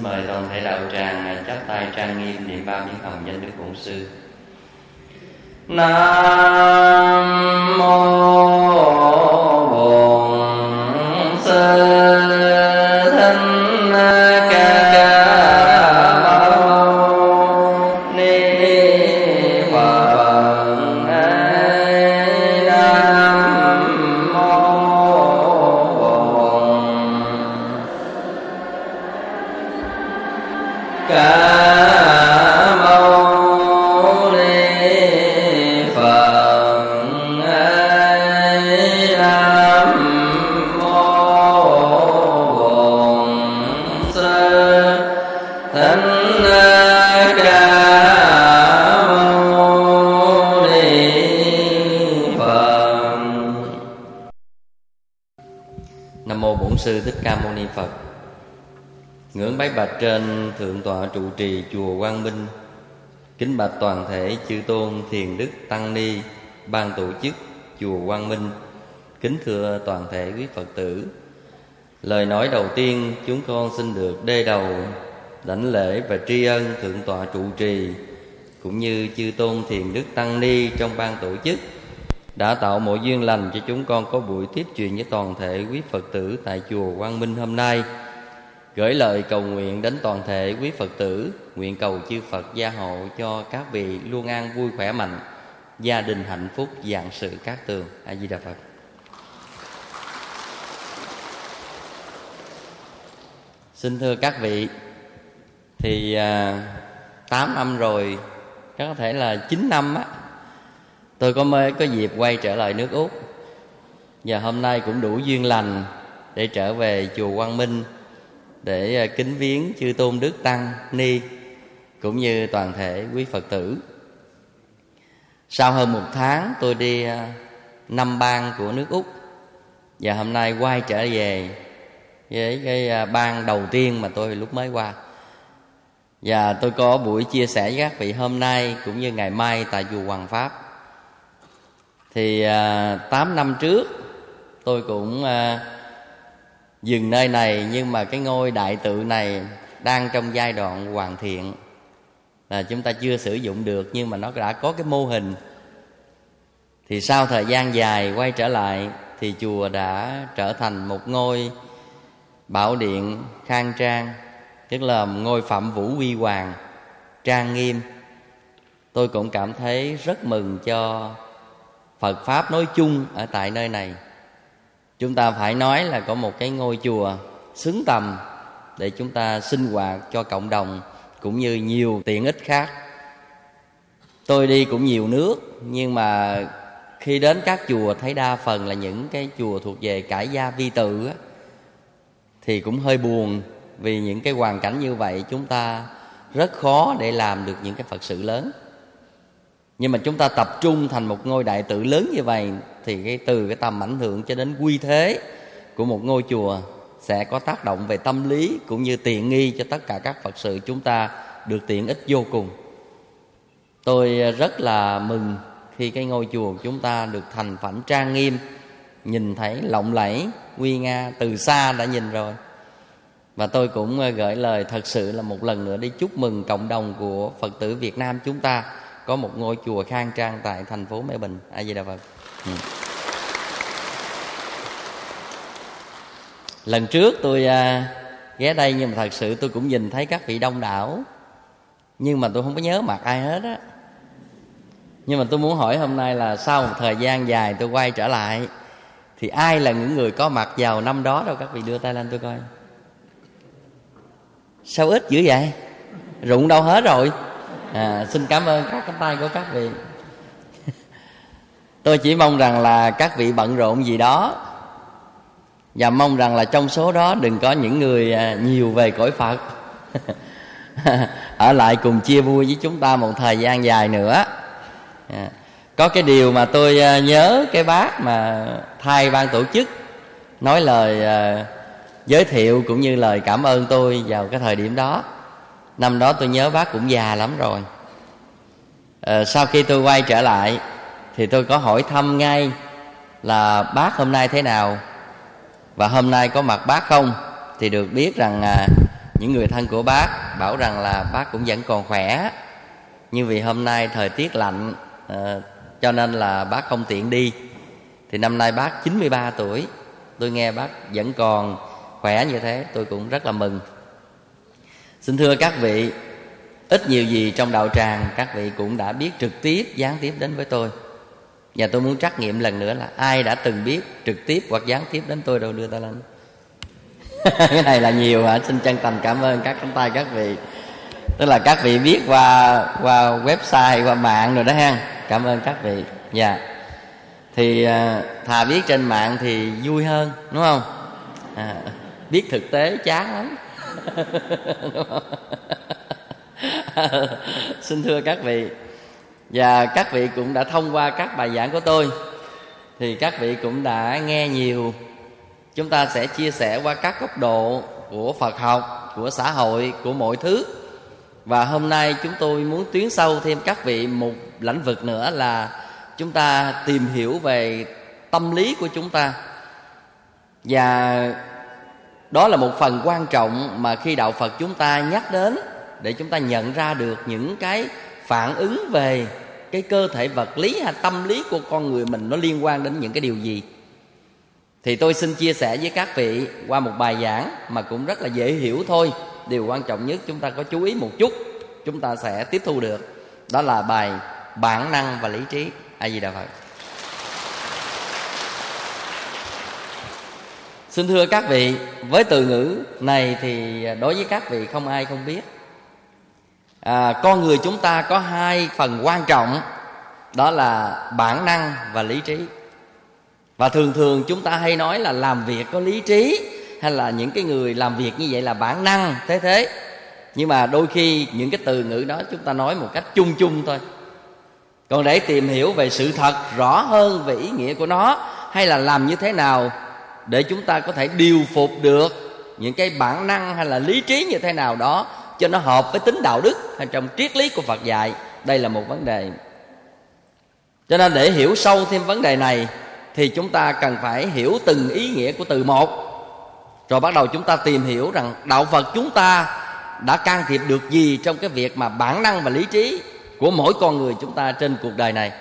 mời toàn thể đạo tràng chắp tay trang nghiêm niệm ba tiếng hồng danh Đức Bổn Sư. Nam mô Bổn Sư Sư Thích Ca Mâu Ni Phật. Ngưỡng bái bạch trên thượng tọa trụ trì chùa Quang Minh, kính bạch toàn thể chư tôn thiền đức tăng ni ban tổ chức chùa Quang Minh, kính thưa toàn thể quý Phật tử. Lời nói đầu tiên chúng con xin được đê đầu đảnh lễ và tri ân thượng tọa trụ trì cũng như chư tôn thiền đức tăng ni trong ban tổ chức đã tạo mọi duyên lành cho chúng con có buổi tiếp chuyện với toàn thể quý Phật tử tại chùa Quang Minh hôm nay. Gửi lời cầu nguyện đến toàn thể quý Phật tử, nguyện cầu chư Phật gia hộ cho các vị luôn an vui khỏe mạnh, gia đình hạnh phúc, vạn sự cát tường. A Di Đà Phật. Xin thưa các vị, thì 8 năm rồi, có thể là 9 năm á, tôi mới có dịp quay trở lại nước Úc. Và hôm nay cũng đủ duyên lành để trở về chùa Quang Minh để kính viếng chư tôn đức tăng ni cũng như toàn thể quý Phật tử. Sau hơn 1 tháng tôi đi 5 bang của nước Úc, và hôm nay quay trở về với cái bang đầu tiên mà tôi lúc mới qua. Và tôi có buổi chia sẻ với các vị hôm nay cũng như ngày mai tại chùa Hoàng Pháp. Thì 8 năm trước tôi cũng dừng nơi này, nhưng mà cái ngôi đại tự này đang trong giai đoạn hoàn thiện, là chúng ta chưa sử dụng được, nhưng mà nó đã có cái mô hình. Thì sau thời gian dài quay trở lại thì chùa đã trở thành một ngôi bảo điện khang trang, tức là ngôi Phạm Vũ Huy Hoàng trang nghiêm. Tôi cũng cảm thấy rất mừng cho Phật Pháp nói chung ở tại nơi này. Chúng ta phải nói là có một cái ngôi chùa xứng tầm để chúng ta sinh hoạt cho cộng đồng, cũng như nhiều tiện ích khác. Tôi đi cũng nhiều nước, nhưng mà khi đến các chùa thấy đa phần là những cái chùa thuộc về cải gia vi tự á, thì cũng hơi buồn. Vì những cái hoàn cảnh như vậy chúng ta rất khó để làm được những cái Phật sự lớn. Nhưng mà chúng ta tập trung thành một ngôi đại tự lớn như vậy, thì từ cái tầm ảnh hưởng cho đến quy thế của một ngôi chùa sẽ có tác động về tâm lý cũng như tiện nghi cho tất cả các Phật sự chúng ta được tiện ích vô cùng. Tôi rất là mừng khi cái ngôi chùa của chúng ta được thành phẩm trang nghiêm, nhìn thấy lộng lẫy, nguy nga, từ xa đã nhìn rồi. Và tôi cũng gửi lời thật sự là một lần nữa đi chúc mừng cộng đồng của Phật tử Việt Nam chúng ta có một ngôi chùa khang trang tại thành phố Melbourne. A Di Đà Phật. Lần trước tôi ghé đây, nhưng mà thật sự tôi cũng nhìn thấy các vị đông đảo, nhưng mà tôi không có nhớ mặt ai hết á. Nhưng mà tôi muốn hỏi hôm nay là sau một thời gian dài tôi quay trở lại, thì ai là những người có mặt vào năm đó đâu? Các vị đưa tay lên tôi coi. Sao ít dữ vậy? Rụng đâu hết rồi? Xin cảm ơn các cánh tay của các vị. Tôi chỉ mong rằng là các vị bận rộn gì đó, và mong rằng là trong số đó đừng có những người nhiều về cõi Phật ở lại cùng chia vui với chúng ta một thời gian dài nữa. Có cái điều mà tôi nhớ cái bác mà thay ban tổ chức nói lời giới thiệu cũng như lời cảm ơn tôi vào cái thời điểm đó. Năm đó tôi nhớ bác cũng già lắm rồi. Sau khi tôi quay trở lại thì tôi có hỏi thăm ngay là bác hôm nay thế nào và hôm nay có mặt bác không. Thì được biết rằng những người thân của bác bảo rằng là bác cũng vẫn còn khỏe, nhưng vì hôm nay thời tiết lạnh cho nên là bác không tiện đi. Thì năm nay bác 93 tuổi, tôi nghe bác vẫn còn khỏe như thế, tôi cũng rất là mừng. Xin thưa các vị, ít nhiều gì trong đạo tràng các vị cũng đã biết trực tiếp, gián tiếp đến với tôi. Và tôi muốn trắc nghiệm lần nữa là ai đã từng biết trực tiếp hoặc gián tiếp đến tôi đâu, đưa tay lên. Cái này là nhiều hả? Xin chân thành cảm ơn các cánh tay các vị. Tức là các vị biết qua website, qua mạng rồi đó ha. Cảm ơn các vị. Dạ. Thì thà biết trên mạng thì vui hơn, đúng không? Biết thực tế chán lắm. Xin thưa các vị, và các vị cũng đã thông qua các bài giảng của tôi thì các vị cũng đã nghe nhiều. Chúng ta sẽ chia sẻ qua các góc độ của Phật học, của xã hội, của mọi thứ. Và hôm nay chúng tôi muốn tiến sâu thêm các vị một lĩnh vực nữa là chúng ta tìm hiểu về tâm lý của chúng ta. Và đó là một phần quan trọng mà khi đạo Phật chúng ta nhắc đến, để chúng ta nhận ra được những cái phản ứng về cái cơ thể vật lý hay tâm lý của con người mình nó liên quan đến những cái điều gì. Thì tôi xin chia sẻ với các vị qua một bài giảng mà cũng rất là dễ hiểu thôi. Điều quan trọng nhất chúng ta có chú ý một chút, chúng ta sẽ tiếp thu được. Đó là bài bản năng và lý trí. A Di Đà Phật. Xin thưa các vị, với từ ngữ này thì đối với các vị không ai không biết. Con người chúng ta có hai phần quan trọng, đó là bản năng và lý trí. Và thường thường chúng ta hay nói là làm việc có lý trí, hay là những cái người làm việc như vậy là bản năng, thế. Nhưng mà đôi khi những cái từ ngữ đó chúng ta nói một cách chung chung thôi. Còn để tìm hiểu về sự thật rõ hơn về ý nghĩa của nó, hay là làm như thế nào để chúng ta có thể điều phục được những cái bản năng hay là lý trí như thế nào đó cho nó hợp với tính đạo đức hay trong triết lý của Phật dạy, đây là một vấn đề. Cho nên để hiểu sâu thêm vấn đề này thì chúng ta cần phải hiểu từng ý nghĩa của từ một, rồi bắt đầu chúng ta tìm hiểu rằng đạo Phật chúng ta đã can thiệp được gì trong cái việc mà bản năng và lý trí của mỗi con người chúng ta trên cuộc đời này.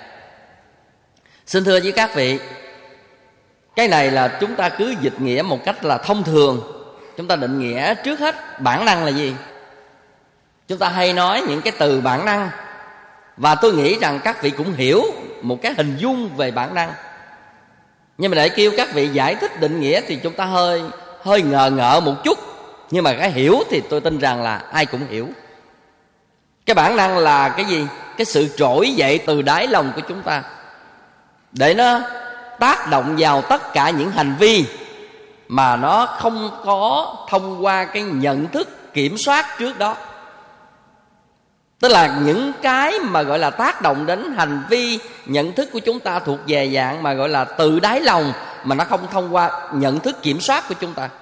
Xin thưa với các vị, cái này là chúng ta cứ dịch nghĩa một cách là thông thường. Chúng ta định nghĩa trước hết bản năng là gì. Chúng ta hay nói những cái từ bản năng, và tôi nghĩ rằng các vị cũng hiểu một cái hình dung về bản năng. Nhưng mà để kêu các vị giải thích định nghĩa thì chúng ta hơi ngờ ngợ một chút. Nhưng mà cái hiểu thì tôi tin rằng là ai cũng hiểu. Cái bản năng là cái gì? Cái sự trỗi dậy từ đáy lòng của chúng ta, để nó tác động vào tất cả những hành vi mà nó không có thông qua cái nhận thức kiểm soát trước đó. Tức là những cái mà gọi là tác động đến hành vi nhận thức của chúng ta thuộc về dạng mà gọi là từ đáy lòng, mà nó không thông qua nhận thức kiểm soát của chúng ta.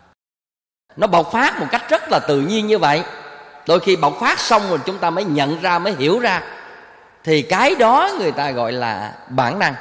Nó bộc phát một cách rất là tự nhiên như vậy. Đôi khi bộc phát xong rồi chúng ta mới nhận ra, mới hiểu ra, thì cái đó người ta gọi là bản năng.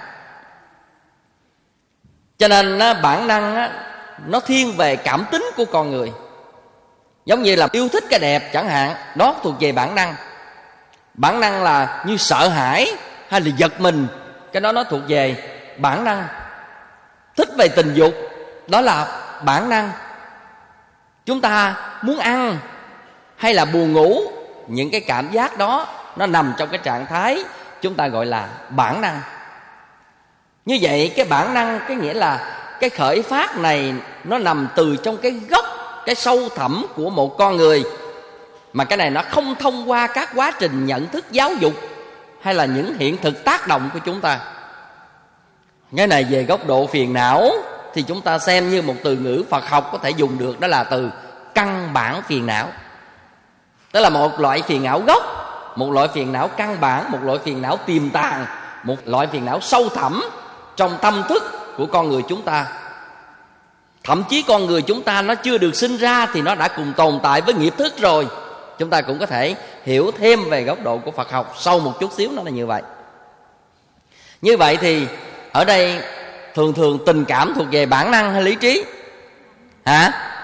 Cho nên bản năng nó thiên về cảm tính của con người. Giống như là yêu thích cái đẹp chẳng hạn, đó thuộc về bản năng. Bản năng là như sợ hãi hay là giật mình, cái đó nó thuộc về bản năng. Thích về tình dục, đó là bản năng. Chúng ta muốn ăn hay là buồn ngủ, những cái cảm giác đó nó nằm trong cái trạng thái chúng ta gọi là bản năng. Như vậy cái bản năng, cái nghĩa là cái khởi phát này nó nằm từ trong cái gốc, cái sâu thẳm của một con người, mà cái này nó không thông qua các quá trình nhận thức giáo dục hay là những hiện thực tác động của chúng ta. Cái này về góc độ phiền não thì chúng ta xem như một từ ngữ Phật học có thể dùng được, đó là từ căn bản phiền não. Đó là một loại phiền não gốc, một loại phiền não căn bản, một loại phiền não tiềm tàng, một loại phiền não sâu thẳm trong tâm thức của con người chúng ta. Thậm chí con người chúng ta nó chưa được sinh ra thì nó đã cùng tồn tại với nghiệp thức rồi. Chúng ta cũng có thể hiểu thêm về góc độ của Phật học sâu một chút xíu, nó là như vậy. Như vậy thì ở đây thường tình cảm thuộc về bản năng hay lý trí?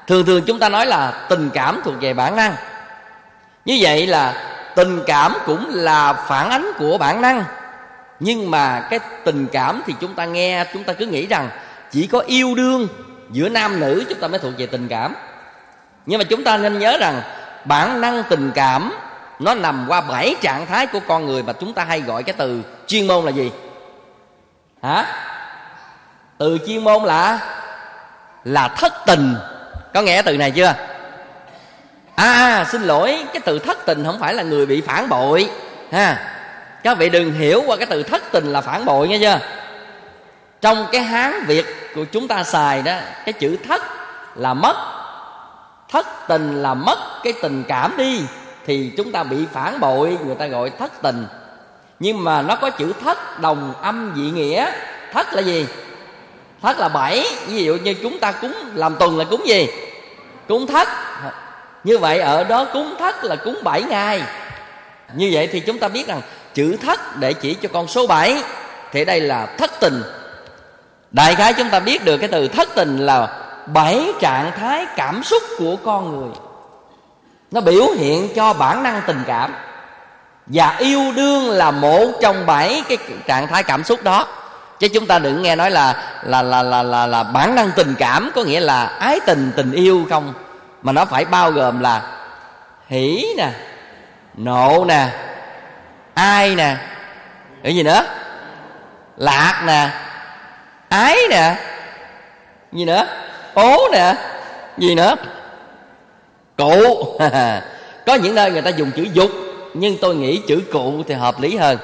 Thường thường chúng ta nói là tình cảm thuộc về bản năng. Như vậy là tình cảm cũng là phản ánh của bản năng. Nhưng mà cái tình cảm thì chúng ta nghe, chúng ta cứ nghĩ rằng chỉ có yêu đương giữa nam nữ chúng ta mới thuộc về tình cảm. Nhưng mà chúng ta nên nhớ rằng bản năng tình cảm nó nằm qua 7 trạng thái của con người, mà chúng ta hay gọi cái từ chuyên môn là gì? Hả? Từ chuyên môn là thất tình. Có nghe từ này chưa? Xin lỗi, cái từ thất tình không phải là người bị phản bội ha. Các vị đừng hiểu qua cái từ thất tình là phản bội nghe chưa? Trong cái Hán Việt của chúng ta xài đó, cái chữ thất là mất, thất tình là mất cái tình cảm đi, thì chúng ta bị phản bội, người ta gọi thất tình. Nhưng mà nó có chữ thất đồng âm dị nghĩa. Thất là gì? Thất là 7. Ví dụ như chúng ta cúng làm tuần là cúng gì? Cúng thất. Như vậy ở đó cúng thất là cúng 7 ngày. Như vậy thì chúng ta biết rằng chữ thất để chỉ cho con số 7, thì đây là thất tình. Đại khái chúng ta biết được cái từ thất tình là 7 trạng thái cảm xúc của con người, nó biểu hiện cho bản năng tình cảm. Và yêu đương là một trong 7 cái trạng thái cảm xúc đó. Chứ chúng ta đừng nghe nói là bản năng tình cảm có nghĩa là ái tình, tình yêu không, mà nó phải bao gồm là hỷ nè, nộ nè, ai nè, cái gì nữa, lạc nè, ái nè, gì nữa, ố nè, gì nữa, cụ. Có những nơi người ta dùng chữ dục, nhưng tôi nghĩ chữ cụ thì hợp lý hơn.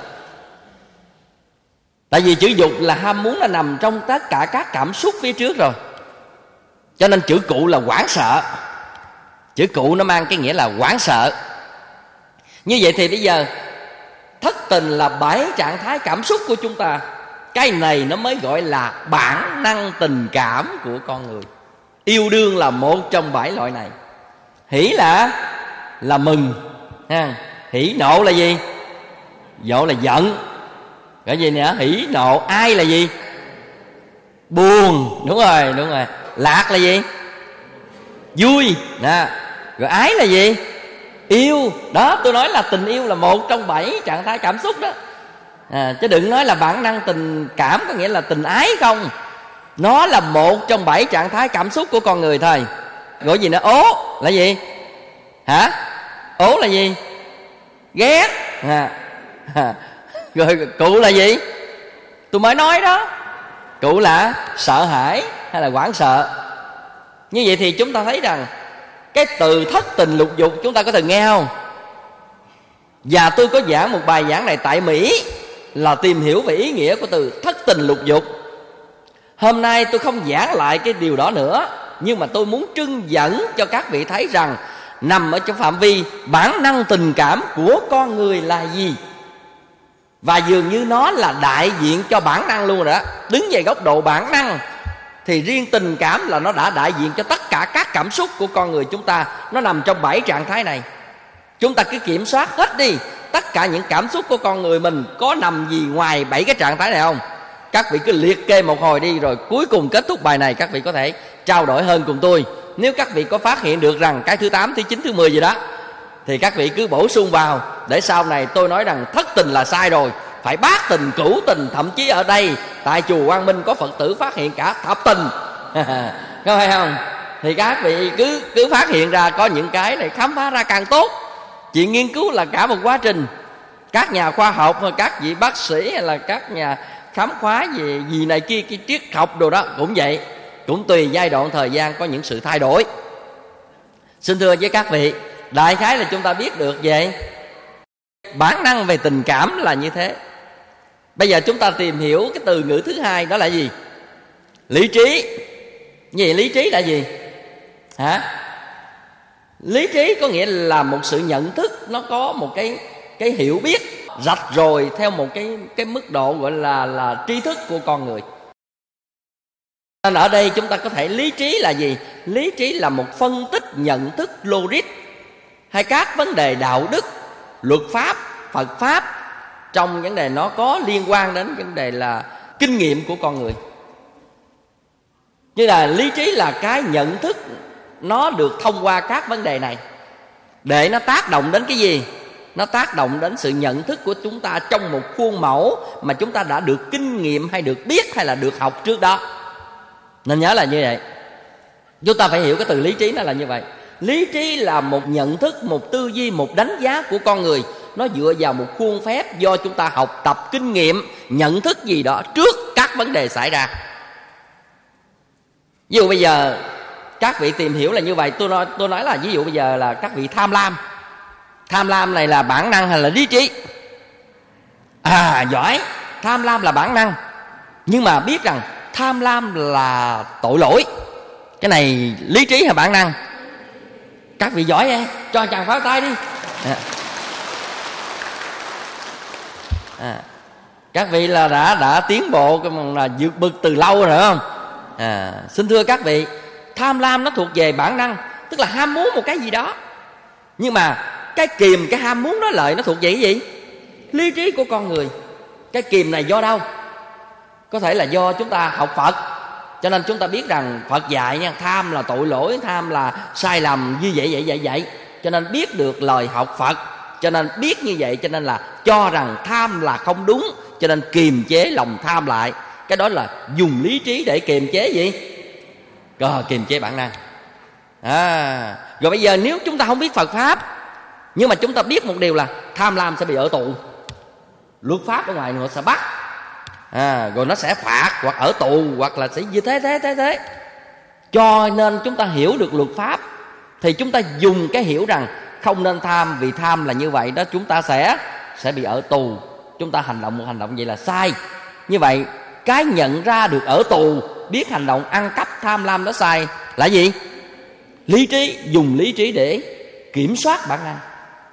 Tại vì chữ dục là ham muốn, nó nằm trong tất cả các cảm xúc phía trước rồi. Cho nên chữ cụ là hoảng sợ. Chữ cụ nó mang cái nghĩa là hoảng sợ. Như vậy thì bây giờ thất tình là 7 trạng thái cảm xúc của chúng ta. Cái này nó mới gọi là bản năng tình cảm của con người. Yêu đương là một trong 7 loại này. Hỷ là mừng ha. Hỷ nộ là gì? Nộ là giận. Cái gì nữa? Hỷ nộ. Ai là gì? Buồn. Đúng rồi. Lạc là gì? Vui nè. Rồi ái là gì? Yêu. Đó, tôi nói là tình yêu là một trong 7 trạng thái cảm xúc đó. Chứ đừng nói là bản năng tình cảm có nghĩa là tình ái không. Nó là một trong 7 trạng thái cảm xúc của con người thôi. Gọi gì nữa? Ố là gì? Hả? Ố là gì? Ghét. Rồi cụ là gì? Tôi mới nói đó. Cụ là sợ hãi hay là hoảng sợ. Như vậy thì chúng ta thấy rằng cái từ thất tình lục dục chúng ta có từng nghe không? Và tôi có giảng một bài giảng này tại Mỹ là tìm hiểu về ý nghĩa của từ thất tình lục dục. Hôm nay tôi không giảng lại cái điều đó nữa, nhưng mà tôi muốn trưng dẫn cho các vị thấy rằng nằm ở trong phạm vi bản năng tình cảm của con người là gì. Và dường như nó là đại diện cho bản năng luôn rồi đó. Đứng về góc độ bản năng thì riêng tình cảm là nó đã đại diện cho tất cả các cảm xúc của con người chúng ta. Nó nằm trong 7 trạng thái này. Chúng ta cứ kiểm soát hết đi, tất cả những cảm xúc của con người mình có nằm gì ngoài 7 cái trạng thái này không? Các vị cứ liệt kê một hồi đi, rồi cuối cùng kết thúc bài này các vị có thể trao đổi hơn cùng tôi. Nếu các vị có phát hiện được rằng cái thứ 8, thứ 9, thứ 10 gì đó thì các vị cứ bổ sung vào, để sau này tôi nói rằng thất tình là sai rồi, phải bát tình, cửu tình. Thậm chí ở đây tại chùa Quang Minh có Phật tử phát hiện cả thập tình. Có phải không? Thì các vị cứ phát hiện ra có những cái này khám phá ra càng tốt. Chuyện nghiên cứu là cả một quá trình. Các nhà khoa học, các vị bác sĩ hay là các nhà khám phá về gì này kia, cái triết học đồ đó cũng vậy. Cũng tùy giai đoạn thời gian có những sự thay đổi. Xin thưa với các vị, đại khái là chúng ta biết được về bản năng về tình cảm là như thế. Bây giờ chúng ta tìm hiểu cái từ ngữ thứ hai, đó là gì? Lý trí. Gì lý trí là gì? Hả? Lý trí có nghĩa là một sự nhận thức, nó có một cái hiểu biết rạch ròi theo một cái mức độ gọi là tri thức của con người. Nên ở đây chúng ta có thể lý trí là gì? Lý trí là một phân tích nhận thức logic hay các vấn đề đạo đức, luật pháp, Phật pháp, trong vấn đề nó có liên quan đến vấn đề là kinh nghiệm của con người. Như là lý trí là cái nhận thức nó được thông qua các vấn đề này, để nó tác động đến cái gì? Nó tác động đến sự nhận thức của chúng ta trong một khuôn mẫu mà chúng ta đã được kinh nghiệm hay được biết hay là được học trước đó. Nên nhớ là như vậy. Chúng ta phải hiểu cái từ lý trí nó là như vậy. Lý trí là một nhận thức, một tư duy, một đánh giá của con người. Nó dựa vào một khuôn phép do chúng ta học tập kinh nghiệm, nhận thức gì đó trước các vấn đề xảy ra. Ví dụ bây giờ các vị tìm hiểu là như vậy. Tôi nói là ví dụ bây giờ là các vị tham lam. Tham lam này là bản năng hay là lý trí? Giỏi. Tham lam là bản năng, nhưng mà biết rằng tham lam là tội lỗi. Cái này lý trí hay bản năng? Các vị giỏi vậy, cho chàng pháo tay đi. Các vị là đã tiến bộ, là vượt bực từ lâu rồi không? Xin thưa các vị, tham lam nó thuộc về bản năng, tức là ham muốn một cái gì đó. Nhưng mà cái kìm, cái ham muốn nói lợi nó thuộc về cái gì? Lý trí của con người. Cái kìm này do đâu? Có thể là do chúng ta học Phật, cho nên chúng ta biết rằng Phật dạy nha, tham là tội lỗi, tham là sai lầm, như vậy. Cho nên biết được lời học Phật, cho nên biết như vậy, cho nên là cho rằng tham là không đúng, cho nên kiềm chế lòng tham lại. Cái đó là dùng lý trí để kiềm chế gì? Kiềm chế bản năng. Rồi bây giờ nếu chúng ta không biết Phật Pháp, nhưng mà chúng ta biết một điều là tham lam sẽ bị ở tù, luật pháp ở ngoài nữa sẽ bắt, rồi nó sẽ phạt, hoặc ở tù, hoặc là sẽ như thế. Cho nên chúng ta hiểu được luật pháp, thì chúng ta dùng cái hiểu rằng không nên tham, vì tham là như vậy đó, chúng ta sẽ bị ở tù. Chúng ta hành động một hành động vậy là sai. Như vậy cái nhận ra được ở tù, biết hành động ăn cắp tham lam đó sai là gì? Lý trí. Dùng lý trí để kiểm soát bản năng.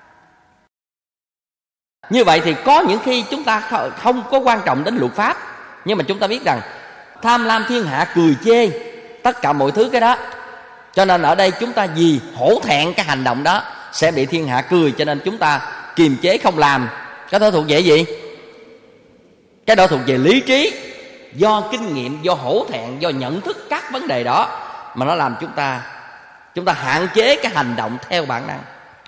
Như vậy thì có những khi chúng ta không có quan trọng đến luật pháp, nhưng mà chúng ta biết rằng tham lam thiên hạ cười chê, tất cả mọi thứ cái đó. Cho nên ở đây chúng ta vì hổ thẹn cái hành động đó sẽ bị thiên hạ cười, cho nên chúng ta kiềm chế không làm. Cái đó thuộc về gì? Cái đó thuộc về lý trí. Do kinh nghiệm, do hổ thẹn, do nhận thức các vấn đề đó mà nó làm chúng ta hạn chế cái hành động theo bản năng.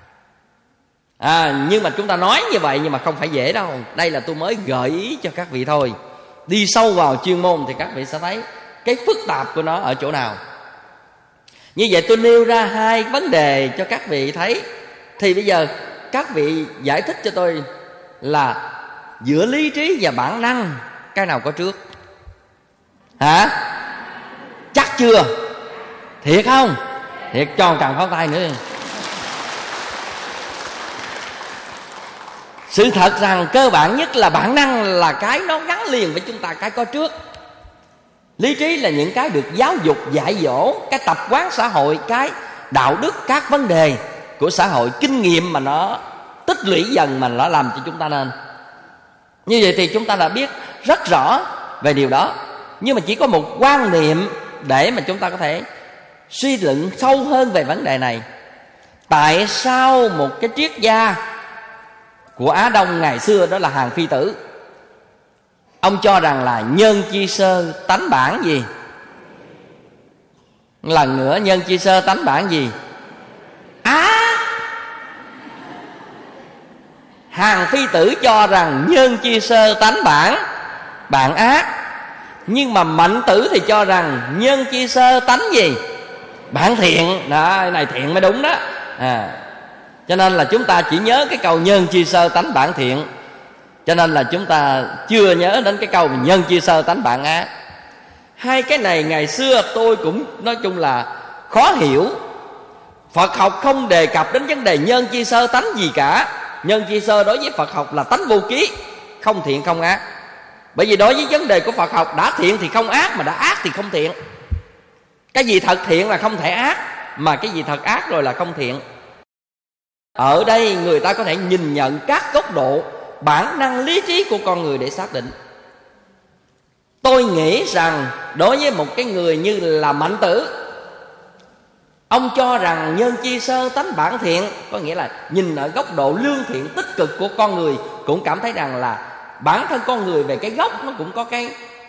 Nhưng mà chúng ta nói như vậy nhưng mà không phải dễ đâu. Đây là tôi mới gợi ý cho các vị thôi. Đi sâu vào chuyên môn thì các vị sẽ thấy cái phức tạp của nó ở chỗ nào. Như vậy tôi nêu ra hai vấn đề cho các vị thấy. Thì bây giờ các vị giải thích cho tôi là giữa lý trí và bản năng, cái nào có trước? Chắc chưa? Thiệt không? Thiệt, cho tràng pháo tay nữa. Sự thật rằng cơ bản nhất là bản năng là cái nó gắn liền với chúng ta, cái có trước. Lý trí là những cái được giáo dục dạy dỗ, cái tập quán xã hội, cái đạo đức, các vấn đề của xã hội, kinh nghiệm mà nó tích lũy dần mà nó làm cho chúng ta nên. Như vậy thì chúng ta đã biết rất rõ về điều đó. Nhưng mà chỉ có một quan niệm để mà chúng ta có thể suy luận sâu hơn về vấn đề này. Tại sao một cái triết gia của Á Đông ngày xưa, đó là Hàn Phi Tử, ông cho rằng là nhân chi sơ tánh bản gì? Lần nữa, nhân chi sơ tánh bản gì? Hàn Phi Tử cho rằng nhân chi sơ tánh bản ác. Nhưng mà Mạnh Tử thì cho rằng nhân chi sơ tánh gì? Bản thiện. Đó, này thiện mới đúng đó. Cho nên là chúng ta chỉ nhớ cái câu nhân chi sơ tánh bản thiện, cho nên là chúng ta chưa nhớ đến cái câu nhân chi sơ tánh bản ác. Hai cái này ngày xưa tôi cũng nói chung là khó hiểu. Phật học không đề cập đến vấn đề nhân chi sơ tánh gì cả. Nhân chi sơ đối với Phật học là tánh vô ký, không thiện không ác. Bởi vì đối với vấn đề của Phật học, đã thiện thì không ác, mà đã ác thì không thiện. Cái gì thật thiện là không thể ác, mà cái gì thật ác rồi là không thiện. Ở đây người ta có thể nhìn nhận các góc độ bản năng lý trí của con người để xác định. Tôi nghĩ rằng đối với một cái người như là Mạnh Tử, ông cho rằng nhân chi sơ tánh bản thiện, có nghĩa là nhìn ở góc độ lương thiện tích cực của con người, cũng cảm thấy rằng là bản thân con người về cái gốc nó cũng có cái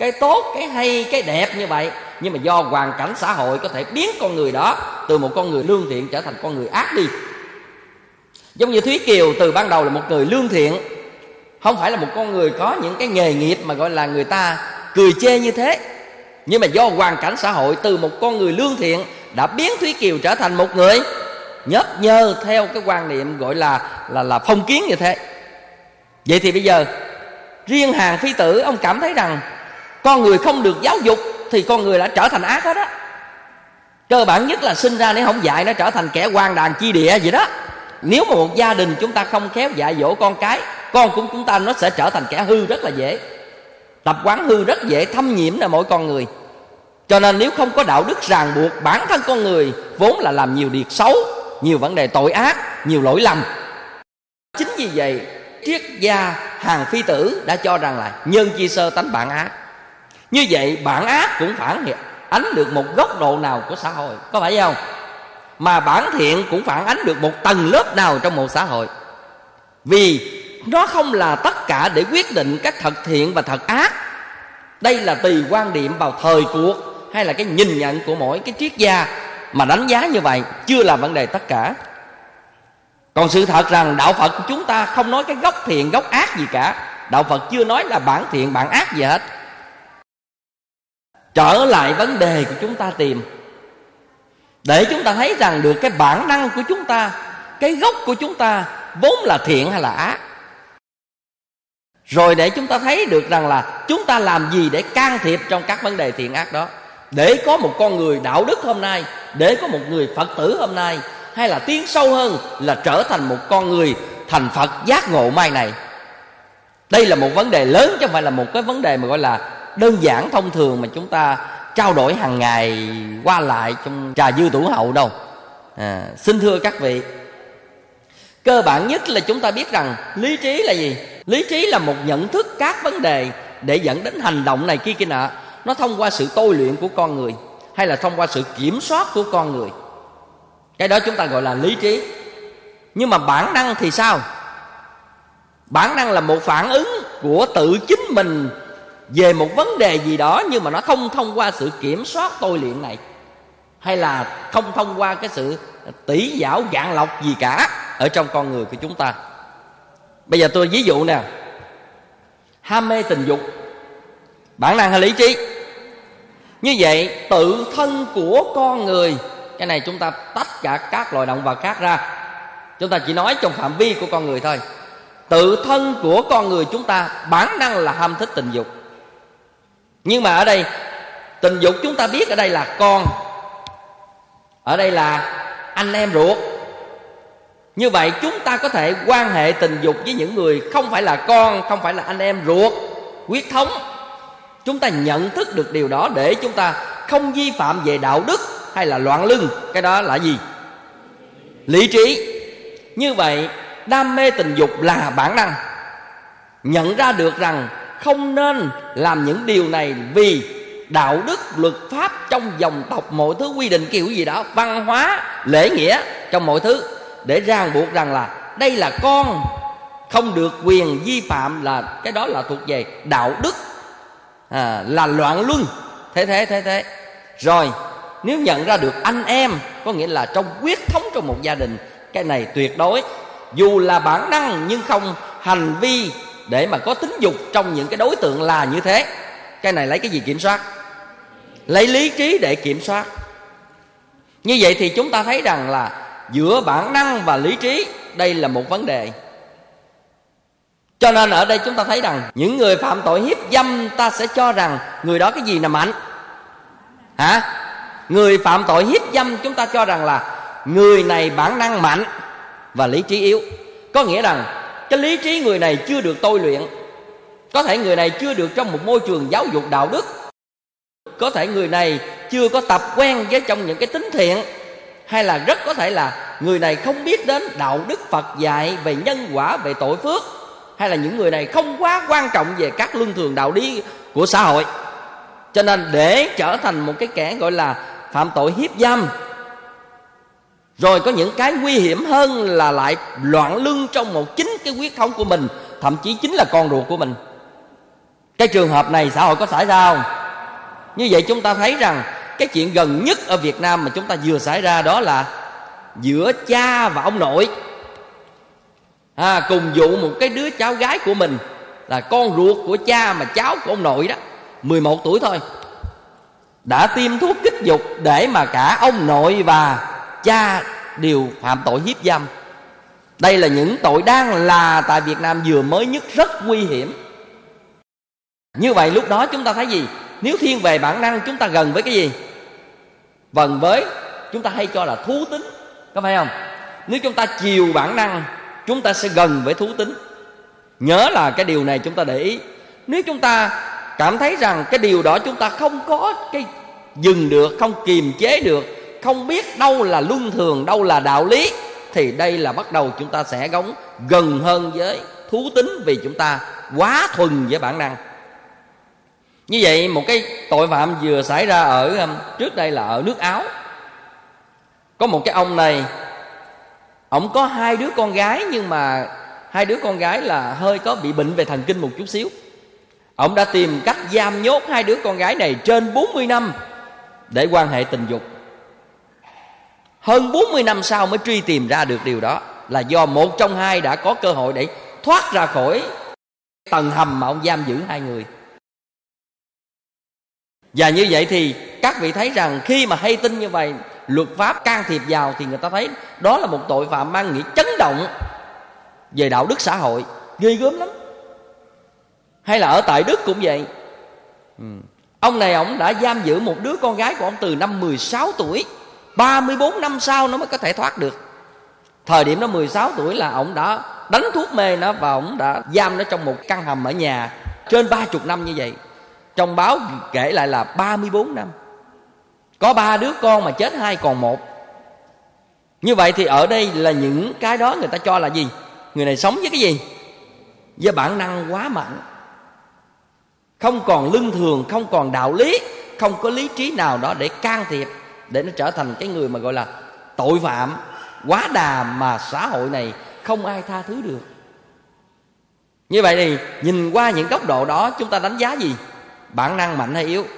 cái tốt, cái hay, cái đẹp như vậy. Nhưng mà do hoàn cảnh xã hội có thể biến con người đó từ một con người lương thiện trở thành con người ác đi. Giống như Thúy Kiều từ ban đầu là một người lương thiện, không phải là một con người có những cái nghề nghiệp mà gọi là người ta cười chê như thế. Nhưng mà do hoàn cảnh xã hội, từ một con người lương thiện đã biến Thúy Kiều trở thành một người nhớp nhơ theo cái quan niệm gọi là phong kiến như thế. Vậy thì bây giờ riêng Hàn Phi Tử, ông cảm thấy rằng con người không được giáo dục thì con người đã trở thành ác hết á. Cơ bản nhất là sinh ra nếu không dạy nó trở thành kẻ hoang đàn chi địa vậy đó. Nếu mà một gia đình chúng ta không khéo dạy dỗ con cái, con của chúng ta nó sẽ trở thành kẻ hư rất là dễ. Tập quán hư rất dễ thâm nhiễm ở mỗi con người. Cho nên nếu không có đạo đức ràng buộc, bản thân con người vốn là làm nhiều việc xấu, nhiều vấn đề tội ác, nhiều lỗi lầm. Chính vì vậy triết gia Hàn Phi Tử đã cho rằng là nhân chi sơ tánh bản ác. Như vậy bản ác cũng phản ánh được một góc độ nào của xã hội, có phải không? Mà bản thiện cũng phản ánh được một tầng lớp nào trong một xã hội. Vì nó không là tất cả để quyết định các thật thiện và thật ác. Đây là tùy quan điểm vào thời cuộc hay là cái nhìn nhận của mỗi cái triết gia mà đánh giá như vậy, chưa là vấn đề tất cả. Còn sự thật rằng đạo Phật của chúng ta không nói cái gốc thiện gốc ác gì cả. Đạo Phật chưa nói là bản thiện bản ác gì hết. Trở lại vấn đề của chúng ta tìm, để chúng ta thấy rằng được cái bản năng của chúng ta, cái gốc của chúng ta vốn là thiện hay là ác. Rồi để chúng ta thấy được rằng là chúng ta làm gì để can thiệp trong các vấn đề thiện ác đó, để có một con người đạo đức hôm nay, để có một người Phật tử hôm nay, hay là tiến sâu hơn là trở thành một con người thành Phật giác ngộ mai này. Đây là một vấn đề lớn, chứ không phải là một cái vấn đề mà gọi là đơn giản thông thường mà chúng ta trao đổi hàng ngày qua lại trong trà dư tủ hậu đâu. Xin thưa các vị, cơ bản nhất là chúng ta biết rằng lý trí là gì? Lý trí là một nhận thức các vấn đề để dẫn đến hành động này kia nọ. Nó thông qua sự tôi luyện của con người, hay là thông qua sự kiểm soát của con người. Cái đó chúng ta gọi là lý trí. Nhưng mà bản năng thì sao? Bản năng là một phản ứng của tự chính mình về một vấn đề gì đó, nhưng mà nó không thông qua sự kiểm soát tôi luyện này, hay là không thông qua cái sự tỉ dảo gạn lọc gì cả ở trong con người của chúng ta. Bây giờ tôi ví dụ nè, ham mê tình dục, bản năng hay lý trí? Như vậy tự thân của con người, cái này chúng ta tách cả các loài động vật khác ra, chúng ta chỉ nói trong phạm vi của con người thôi. Tự thân của con người chúng ta bản năng là ham thích tình dục. Nhưng mà ở đây tình dục chúng ta biết ở đây là con, ở đây là anh em ruột. Như vậy chúng ta có thể quan hệ tình dục với những người không phải là con, không phải là anh em ruột huyết thống. Chúng ta nhận thức được điều đó để chúng ta không vi phạm về đạo đức hay là loạn lưng. Cái đó là gì? Lý trí. Như vậy đam mê tình dục là bản năng, nhận ra được rằng không nên làm những điều này vì đạo đức, luật pháp trong dòng tộc, mọi thứ quy định kiểu gì đó, văn hóa, lễ nghĩa trong mọi thứ, để ràng buộc rằng là đây là con, không được quyền vi phạm, là cái đó là thuộc về đạo đức, là loạn luân. Thế rồi nếu nhận ra được anh em, có nghĩa là trong huyết thống trong một gia đình, cái này tuyệt đối, dù là bản năng nhưng không hành vi để mà có tính dục trong những cái đối tượng là như thế. Cái này lấy cái gì kiểm soát? Lấy lý trí để kiểm soát. Như vậy thì chúng ta thấy rằng là giữa bản năng và lý trí đây là một vấn đề. Cho nên ở đây chúng ta thấy rằng những người phạm tội hiếp dâm, ta sẽ cho rằng người đó cái gì là mạnh? Người phạm tội hiếp dâm chúng ta cho rằng là người này bản năng mạnh và lý trí yếu. Có nghĩa rằng cái lý trí người này chưa được tôi luyện. Có thể người này chưa được trong một môi trường giáo dục đạo đức. Có thể người này chưa có tập quen với trong những cái tính thiện. Hay là rất có thể là người này không biết đến đạo đức Phật dạy về nhân quả, về tội phước. Hay là những người này không quá quan trọng về các luân thường đạo lý của xã hội. Cho nên để trở thành một cái kẻ gọi là phạm tội hiếp dâm, rồi có những cái nguy hiểm hơn là lại loạn luân trong một chính cái huyết thống của mình, thậm chí chính là con ruột của mình. Cái trường hợp này xã hội có xảy ra không? Như vậy chúng ta thấy rằng cái chuyện gần nhất ở Việt Nam mà chúng ta vừa xảy ra đó là giữa cha và ông nội cùng dụ một cái đứa cháu gái của mình, là con ruột của cha mà cháu của ông nội đó, 11 tuổi thôi, đã tiêm thuốc kích dục để mà cả ông nội và cha đều phạm tội hiếp dâm. Đây là những tội đang là tại Việt Nam vừa mới nhất, rất nguy hiểm. Như vậy lúc đó chúng ta thấy gì? Nếu thiên về bản năng, chúng ta gần với cái gì? Gần với, chúng ta hay cho là thú tính, có phải không? Nếu chúng ta chiều bản năng, chúng ta sẽ gần với thú tính. Nhớ là cái điều này chúng ta để ý. Nếu chúng ta cảm thấy rằng cái điều đó chúng ta không có cái dừng được, không kiềm chế được, không biết đâu là luân thường, đâu là đạo lý, thì đây là bắt đầu chúng ta sẽ gần hơn với thú tính, vì chúng ta quá thuần với bản năng. Như vậy một cái tội phạm vừa xảy ra ở trước đây là ở nước Áo. Có một cái ông này, ông có 2 đứa con gái, nhưng mà 2 đứa con gái là hơi có bị bệnh về thần kinh một chút xíu. Ông đã tìm cách giam nhốt 2 đứa con gái này trên 40 năm để quan hệ tình dục. Hơn 40 năm sau mới truy tìm ra được điều đó, là do một trong 2 đã có cơ hội để thoát ra khỏi tầng hầm mà ông giam giữ 2 người. Và như vậy thì các vị thấy rằng khi mà hay tin như vậy, luật pháp can thiệp vào, thì người ta thấy đó là một tội phạm mang nghĩa chấn động về đạo đức xã hội, ghê gớm lắm. Hay là ở tại Đức cũng vậy. Ông này ông đã giam giữ một đứa con gái của ông từ năm 16 tuổi, 34 năm sau nó mới có thể thoát được. Thời điểm nó 16 tuổi là ông đã đánh thuốc mê nó, và ông đã giam nó trong một căn hầm ở nhà trên 30 năm như vậy. Trong báo kể lại là 34 năm. Có 3 đứa con mà chết 2 còn 1. Như vậy thì ở đây là những cái đó người ta cho là gì? Người này sống với cái gì? Với bản năng quá mạnh, không còn luân thường, không còn đạo lý, không có lý trí nào đó để can thiệp, để nó trở thành cái người mà gọi là tội phạm quá đà mà xã hội này không ai tha thứ được. Như vậy thì nhìn qua những góc độ đó, chúng ta đánh giá gì? Bản năng mạnh hay yếu?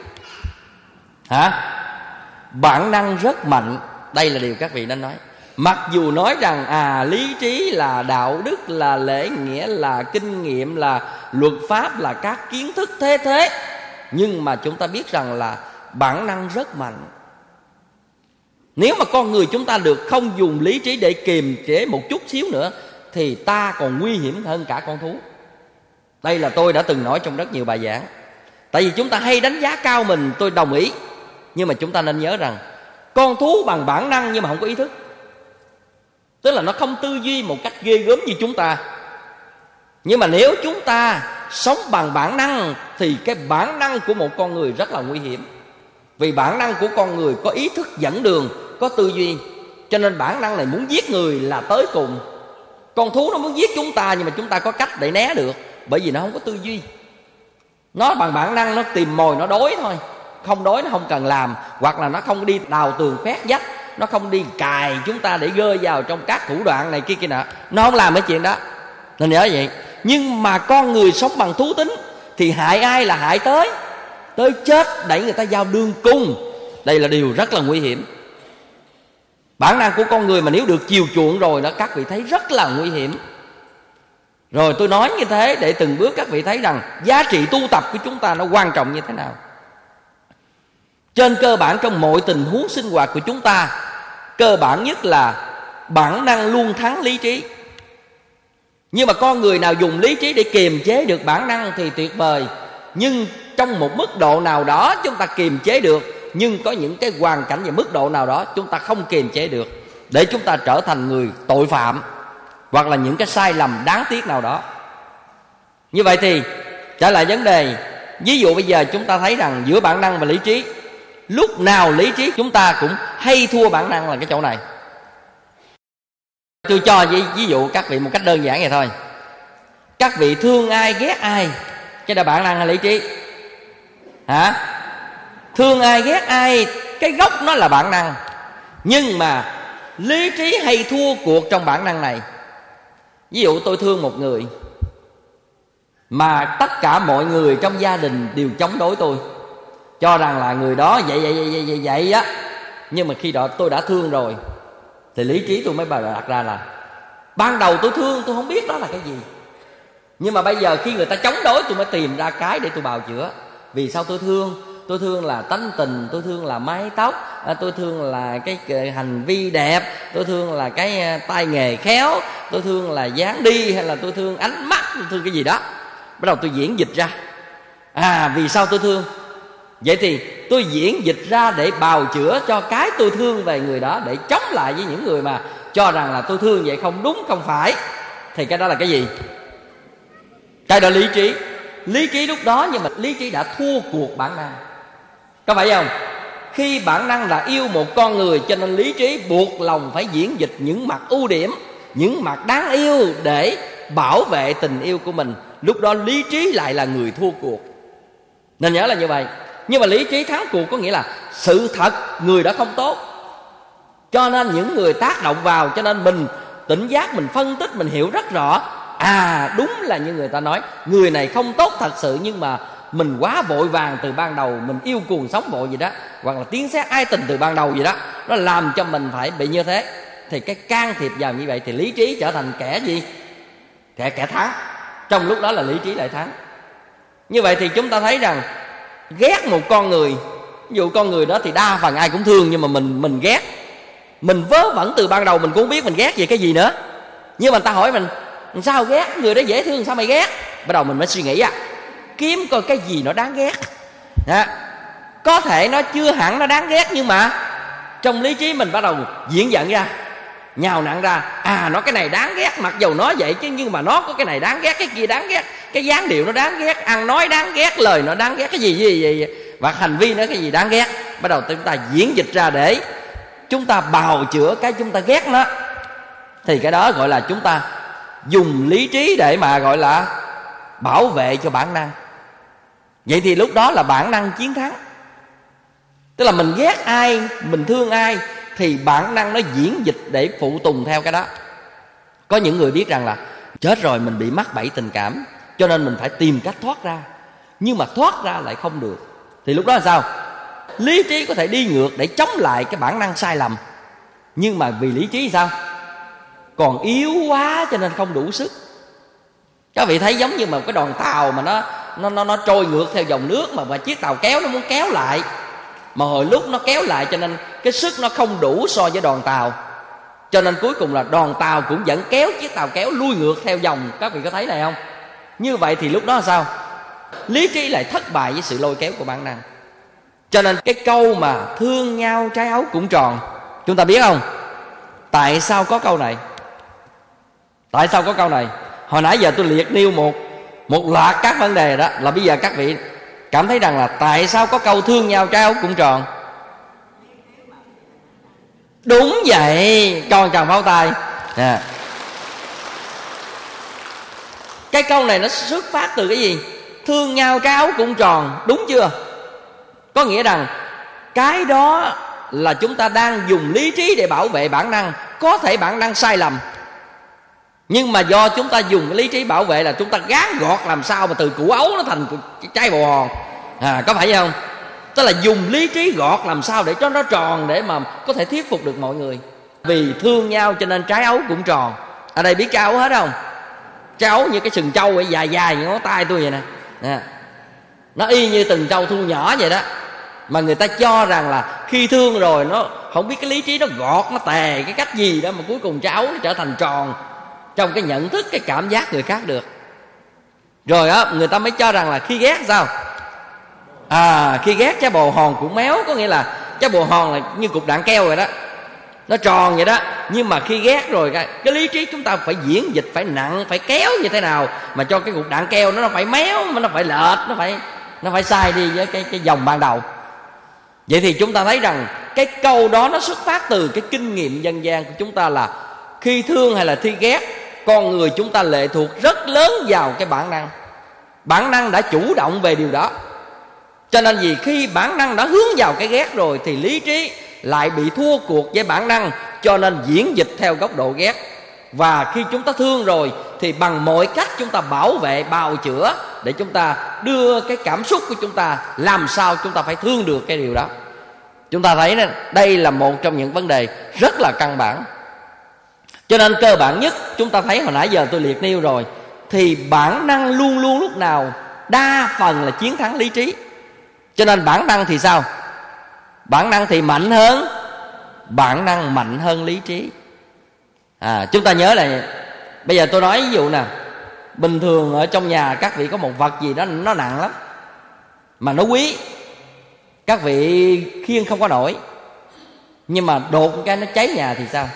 Bản năng rất mạnh. Đây là điều các vị nên nói. Mặc dù nói rằng lý trí là đạo đức, là lễ nghĩa, là kinh nghiệm, là luật pháp, là các kiến thức thế, nhưng mà chúng ta biết rằng là bản năng rất mạnh. Nếu mà con người chúng ta được không dùng lý trí để kiềm chế một chút xíu nữa, thì ta còn nguy hiểm hơn cả con thú. Đây là tôi đã từng nói trong rất nhiều bài giảng. Tại vì chúng ta hay đánh giá cao mình, tôi đồng ý. Nhưng mà chúng ta nên nhớ rằng con thú bằng bản năng nhưng mà không có ý thức. Tức là nó không tư duy một cách ghê gớm như chúng ta. Nhưng mà nếu chúng ta sống bằng bản năng, thì cái bản năng của một con người rất là nguy hiểm. Vì bản năng của con người có ý thức dẫn đường, có tư duy, cho nên bản năng này muốn giết người là tới cùng. Con thú nó muốn giết chúng ta, nhưng mà chúng ta có cách để né được, bởi vì nó không có tư duy. Nó bằng bản năng nó tìm mồi nó đói thôi, không đói nó không cần làm. Hoặc là nó không đi đào tường khoét vách, nó không đi cài chúng ta để gơi vào trong các thủ đoạn này kia nọ, nó không làm cái chuyện đó. Nên nhớ vậy. Nhưng mà con người sống bằng thú tính thì hại ai là hại tới chết, đẩy người ta vào đường cùng. Đây là điều rất là nguy hiểm. Bản năng của con người mà nếu được chiều chuộng rồi đó, các vị thấy rất là nguy hiểm. Rồi tôi nói như thế để từng bước các vị thấy rằng giá trị tu tập của chúng ta nó quan trọng như thế nào. Trên cơ bản trong mọi tình huống sinh hoạt của chúng ta, cơ bản nhất là bản năng luôn thắng lý trí. Nhưng mà con người nào dùng lý trí để kiềm chế được bản năng thì tuyệt vời. Nhưng trong một mức độ nào đó chúng ta kiềm chế được, nhưng có những cái hoàn cảnh và mức độ nào đó chúng ta không kiềm chế được, để chúng ta trở thành người tội phạm, hoặc là những cái sai lầm đáng tiếc nào đó. Như vậy thì trở lại vấn đề, ví dụ bây giờ chúng ta thấy rằng giữa bản năng và lý trí, lúc nào lý trí chúng ta cũng hay thua bản năng là cái chỗ này. Tôi cho ví dụ các vị một cách đơn giản vậy thôi. Các vị thương ai ghét ai, cái đó bản năng hay lý trí? Thương ai ghét ai, cái gốc nó là bản năng. Nhưng mà lý trí hay thua cuộc trong bản năng này. Ví dụ tôi thương một người, mà tất cả mọi người trong gia đình đều chống đối tôi, cho rằng là người đó vậy á. Nhưng mà khi đó tôi đã thương rồi thì lý trí tôi mới đặt ra là ban đầu tôi thương, tôi không biết đó là cái gì. Nhưng mà bây giờ khi người ta chống đối, tôi mới tìm ra cái để tôi bào chữa. Vì sao tôi thương? Tôi thương là tánh tình, tôi thương là mái tóc, tôi thương là cái hành vi đẹp, tôi thương là cái tay nghề khéo, tôi thương là dáng đi, hay là tôi thương ánh mắt, tôi thương cái gì đó. Bắt đầu tôi diễn dịch ra. Vì sao tôi thương? Vậy thì tôi diễn dịch ra để bào chữa cho cái tôi thương về người đó, để chống lại với những người mà cho rằng là tôi thương vậy không đúng, không phải. Thì cái đó là cái gì? Cái đó lý trí. Lý trí lúc đó, nhưng mà lý trí đã thua cuộc bản năng. Có phải không? Khi bản năng là yêu một con người, cho nên lý trí buộc lòng phải diễn dịch những mặt ưu điểm, những mặt đáng yêu để bảo vệ tình yêu của mình. Lúc đó lý trí lại là người thua cuộc. Nên nhớ là như vậy. Nhưng mà lý trí thắng cuộc có nghĩa là sự thật người đó không tốt, cho nên những người tác động vào, cho nên mình tỉnh giác, mình phân tích, mình hiểu rất rõ. Đúng là như người ta nói, người này không tốt thật sự, nhưng mà mình quá vội vàng từ ban đầu, mình yêu cuồng sống vội gì đó, hoặc là tiếng sét ái tình từ ban đầu gì đó, nó làm cho mình phải bị như thế. Thì cái can thiệp vào như vậy thì lý trí trở thành kẻ gì? Kẻ thắng. Trong lúc đó là lý trí lại thắng. Như vậy thì chúng ta thấy rằng ghét một con người, ví dụ con người đó thì đa phần ai cũng thương, nhưng mà mình ghét, mình vớ vẩn từ ban đầu, mình cũng không biết mình ghét về cái gì nữa. Nhưng mà người ta hỏi mình sao ghét người đó dễ thương, sao mày ghét? Bắt đầu mình mới suy nghĩ kiếm coi cái gì nó đáng ghét. Có thể nó chưa hẳn nó đáng ghét, nhưng mà trong lý trí mình bắt đầu diễn giận ra, nhào nặn ra. Nó cái này đáng ghét, mặc dầu nó vậy chứ, nhưng mà nó có cái này đáng ghét, cái kia đáng ghét, cái dáng điệu nó đáng ghét, ăn nói đáng ghét, lời nó đáng ghét, cái gì và hành vi nó cái gì đáng ghét. Bắt đầu chúng ta diễn dịch ra để chúng ta bào chữa cái chúng ta ghét nó. Thì cái đó gọi là chúng ta dùng lý trí để mà gọi là bảo vệ cho bản năng. Vậy thì lúc đó là bản năng chiến thắng. Tức là mình ghét ai, mình thương ai, thì bản năng nó diễn dịch để phụ tùng theo cái đó. Có những người biết rằng là chết rồi, mình bị mắc bẫy tình cảm, cho nên mình phải tìm cách thoát ra. Nhưng mà thoát ra lại không được. Thì lúc đó là sao? Lý trí có thể đi ngược để chống lại cái bản năng sai lầm. Nhưng mà vì lý trí sao? Còn yếu quá cho nên không đủ sức. Các vị thấy giống như mà cái đoàn tàu mà nó trôi ngược theo dòng nước, mà chiếc tàu kéo nó muốn kéo lại, mà hồi lúc nó kéo lại cho nên cái sức nó không đủ so với đoàn tàu, cho nên cuối cùng là đoàn tàu cũng vẫn kéo chiếc tàu kéo lui ngược theo dòng. Các vị có thấy này không? Như vậy thì lúc đó là sao? Lý trí lại thất bại với sự lôi kéo của bản năng. Cho nên cái câu mà thương nhau trái áo cũng tròn, chúng ta biết không? Tại sao có câu này? Tại sao có câu này? Hồi nãy giờ tôi liệt nêu một loạt các vấn đề đó, là bây giờ các vị cảm thấy rằng là tại sao có câu thương nhau trái áo cũng tròn? Đúng vậy, tròn tròn pháo tay. Cái câu này nó xuất phát từ cái gì? Thương nhau trái áo cũng tròn, đúng chưa? Có nghĩa rằng cái đó là chúng ta đang dùng lý trí để bảo vệ bản năng. Có thể bản năng sai lầm, nhưng mà do chúng ta dùng cái lý trí bảo vệ là chúng ta gán gọt làm sao mà từ củ ấu nó thành trái bồ hòn. Có phải không? Tức là dùng lý trí gọt làm sao để cho nó tròn, để mà có thể thuyết phục được mọi người. Vì thương nhau cho nên trái ấu cũng tròn. Ở đây biết trái ấu hết không? Trái ấu như cái sừng trâu vậy, dài dài như ngón tay tôi vậy nè. Nó y như từng trâu thu nhỏ vậy đó. Mà người ta cho rằng là khi thương rồi nó không biết cái lý trí nó gọt, nó tè cái cách gì đó mà cuối cùng trái ấu nó trở thành tròn trong cái nhận thức, cái cảm giác người khác được. Rồi người ta mới cho rằng là khi ghét sao? Khi ghét trái bồ hòn cũng méo. Có nghĩa là trái bồ hòn là như cục đạn keo rồi đó, nó tròn vậy đó. Nhưng mà khi ghét rồi cái lý trí chúng ta phải diễn dịch, phải nặng, phải kéo như thế nào mà cho cái cục đạn keo nó phải méo, mà nó phải lệch, nó phải sai đi với cái dòng ban đầu. Vậy thì chúng ta thấy rằng cái câu đó nó xuất phát từ cái kinh nghiệm dân gian của chúng ta là khi thương hay là khi ghét, con người chúng ta lệ thuộc rất lớn vào cái bản năng. Bản năng đã chủ động về điều đó. Cho nên vì khi bản năng đã hướng vào cái ghét rồi thì lý trí lại bị thua cuộc với bản năng, cho nên diễn dịch theo góc độ ghét. Và khi chúng ta thương rồi thì bằng mọi cách chúng ta bảo vệ, bào chữa để chúng ta đưa cái cảm xúc của chúng ta, làm sao chúng ta phải thương được cái điều đó. Chúng ta thấy đây là một trong những vấn đề rất là căn bản. Cho nên cơ bản nhất chúng ta thấy hồi nãy giờ tôi liệt nêu rồi, thì bản năng luôn luôn lúc nào đa phần là chiến thắng lý trí. Cho nên bản năng thì sao? Bản năng thì mạnh hơn lý trí. Chúng ta nhớ là bây giờ tôi nói ví dụ nè, bình thường ở trong nhà các vị có một vật gì đó nó nặng lắm mà nó quý, các vị khiêng không có nổi, nhưng mà đột một cái nó cháy nhà thì sao?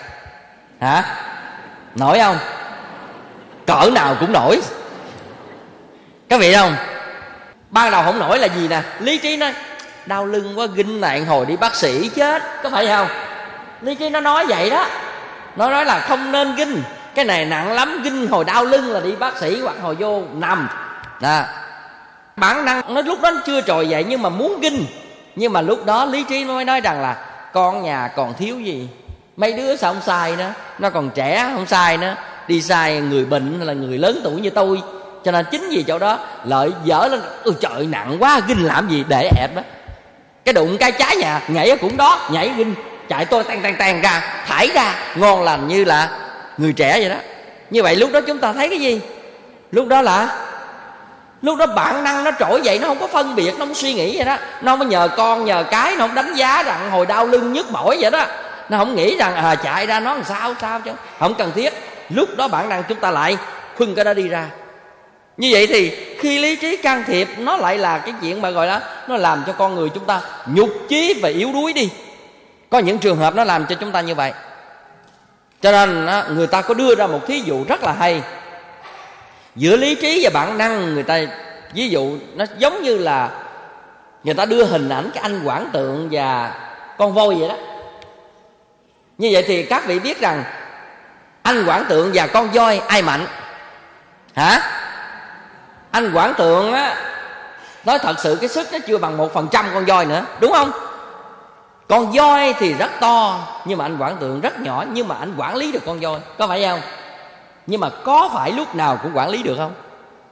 Nổi không? Cỡ nào cũng nổi. Các vị không? Ban đầu không nổi là gì nè? Lý trí nói đau lưng quá, ginh nạn hồi đi bác sĩ chết, có phải không? Lý trí nó nói vậy đó. Nó nói là không nên ginh, cái này nặng lắm, ginh hồi đau lưng là đi bác sĩ hoặc hồi vô nằm. Bản năng nó lúc đó nó chưa trồi dậy nhưng mà muốn ginh. Nhưng mà lúc đó lý trí nó mới nói rằng là con nhà còn thiếu gì, mấy đứa sao không sai nữa, nó còn trẻ không sai nữa, đi sai người bệnh hay là người lớn tuổi như tôi. Cho nên chính vì chỗ đó lợi dở lên, trời nặng quá, ginh làm gì, để ẹp đó. Cái đụng cái trái nhà, nhảy cũng đó, nhảy ginh, chạy tôi tan ra, thải ra, ngon lành như là người trẻ vậy đó. Như vậy lúc đó chúng ta thấy cái gì? Lúc đó bản năng nó trỗi dậy, nó không có phân biệt, nó không suy nghĩ vậy đó. Nó không có nhờ con nhờ cái, nó không đánh giá rằng hồi đau lưng nhức mỏi vậy đó. Nó không nghĩ rằng chạy ra nó làm sao chứ, không cần thiết. Lúc đó bản năng chúng ta lại khuân cái đó đi ra. Như vậy thì khi lý trí can thiệp, nó lại là cái chuyện mà gọi là nó làm cho con người chúng ta nhục chí và yếu đuối đi. Có những trường hợp nó làm cho chúng ta như vậy. Cho nên người ta có đưa ra một thí dụ rất là hay. Giữa lý trí và bản năng, người ta ví dụ nó giống như là người ta đưa hình ảnh cái anh quản tượng và con voi vậy đó. Như vậy thì các vị biết rằng anh quản tượng và con voi ai mạnh? Anh quản tượng á, nói thật sự cái sức nó chưa bằng 1% con voi nữa, đúng không? Con voi thì rất to, nhưng mà anh quản tượng rất nhỏ, nhưng mà anh quản lý được con voi, có phải không? Nhưng mà có phải lúc nào cũng quản lý được không?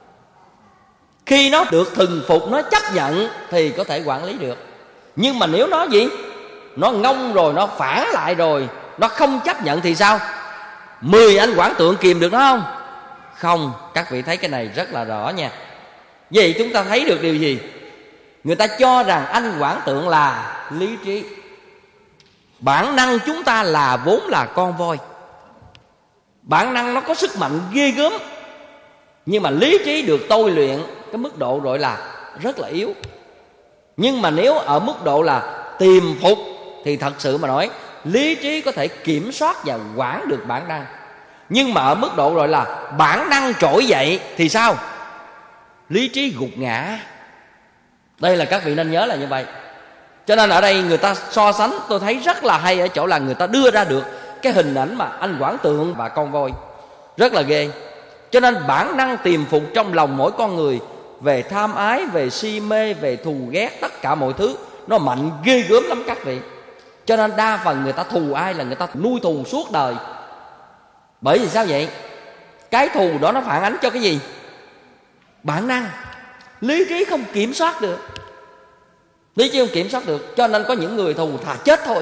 Khi nó được thuần phục, nó chấp nhận thì có thể quản lý được. Nhưng mà nếu nó gì? Nó ngông rồi, nó phản lại rồi, nó không chấp nhận thì sao? 10 anh quản tượng kìm được nó không? Không. Các vị thấy cái này rất là rõ nha. Vậy chúng ta thấy được điều gì? Người ta cho rằng anh quản tượng là lý trí, bản năng chúng ta là vốn là con voi. Bản năng nó có sức mạnh ghê gớm, nhưng mà lý trí được tôi luyện cái mức độ gọi là rất là yếu. Nhưng mà nếu ở mức độ là tiềm phục thì thật sự mà nói, lý trí có thể kiểm soát và quản được bản năng. Nhưng mà ở mức độ gọi là bản năng trỗi dậy thì sao? Lý trí gục ngã. Đây là các vị nên nhớ là như vậy. Cho nên ở đây người ta so sánh, tôi thấy rất là hay ở chỗ là người ta đưa ra được cái hình ảnh mà anh quản tượng và con voi rất là ghê. Cho nên bản năng tiềm phục trong lòng mỗi con người về tham ái, về si mê, về thù ghét, tất cả mọi thứ nó mạnh ghê gớm lắm các vị. Cho nên đa phần người ta thù ai là người ta nuôi thù suốt đời. Bởi vì sao vậy? Cái thù đó nó phản ánh cho cái gì? Bản năng. Lý trí không kiểm soát được. Lý trí không kiểm soát được. Cho nên có những người thù thà chết thôi.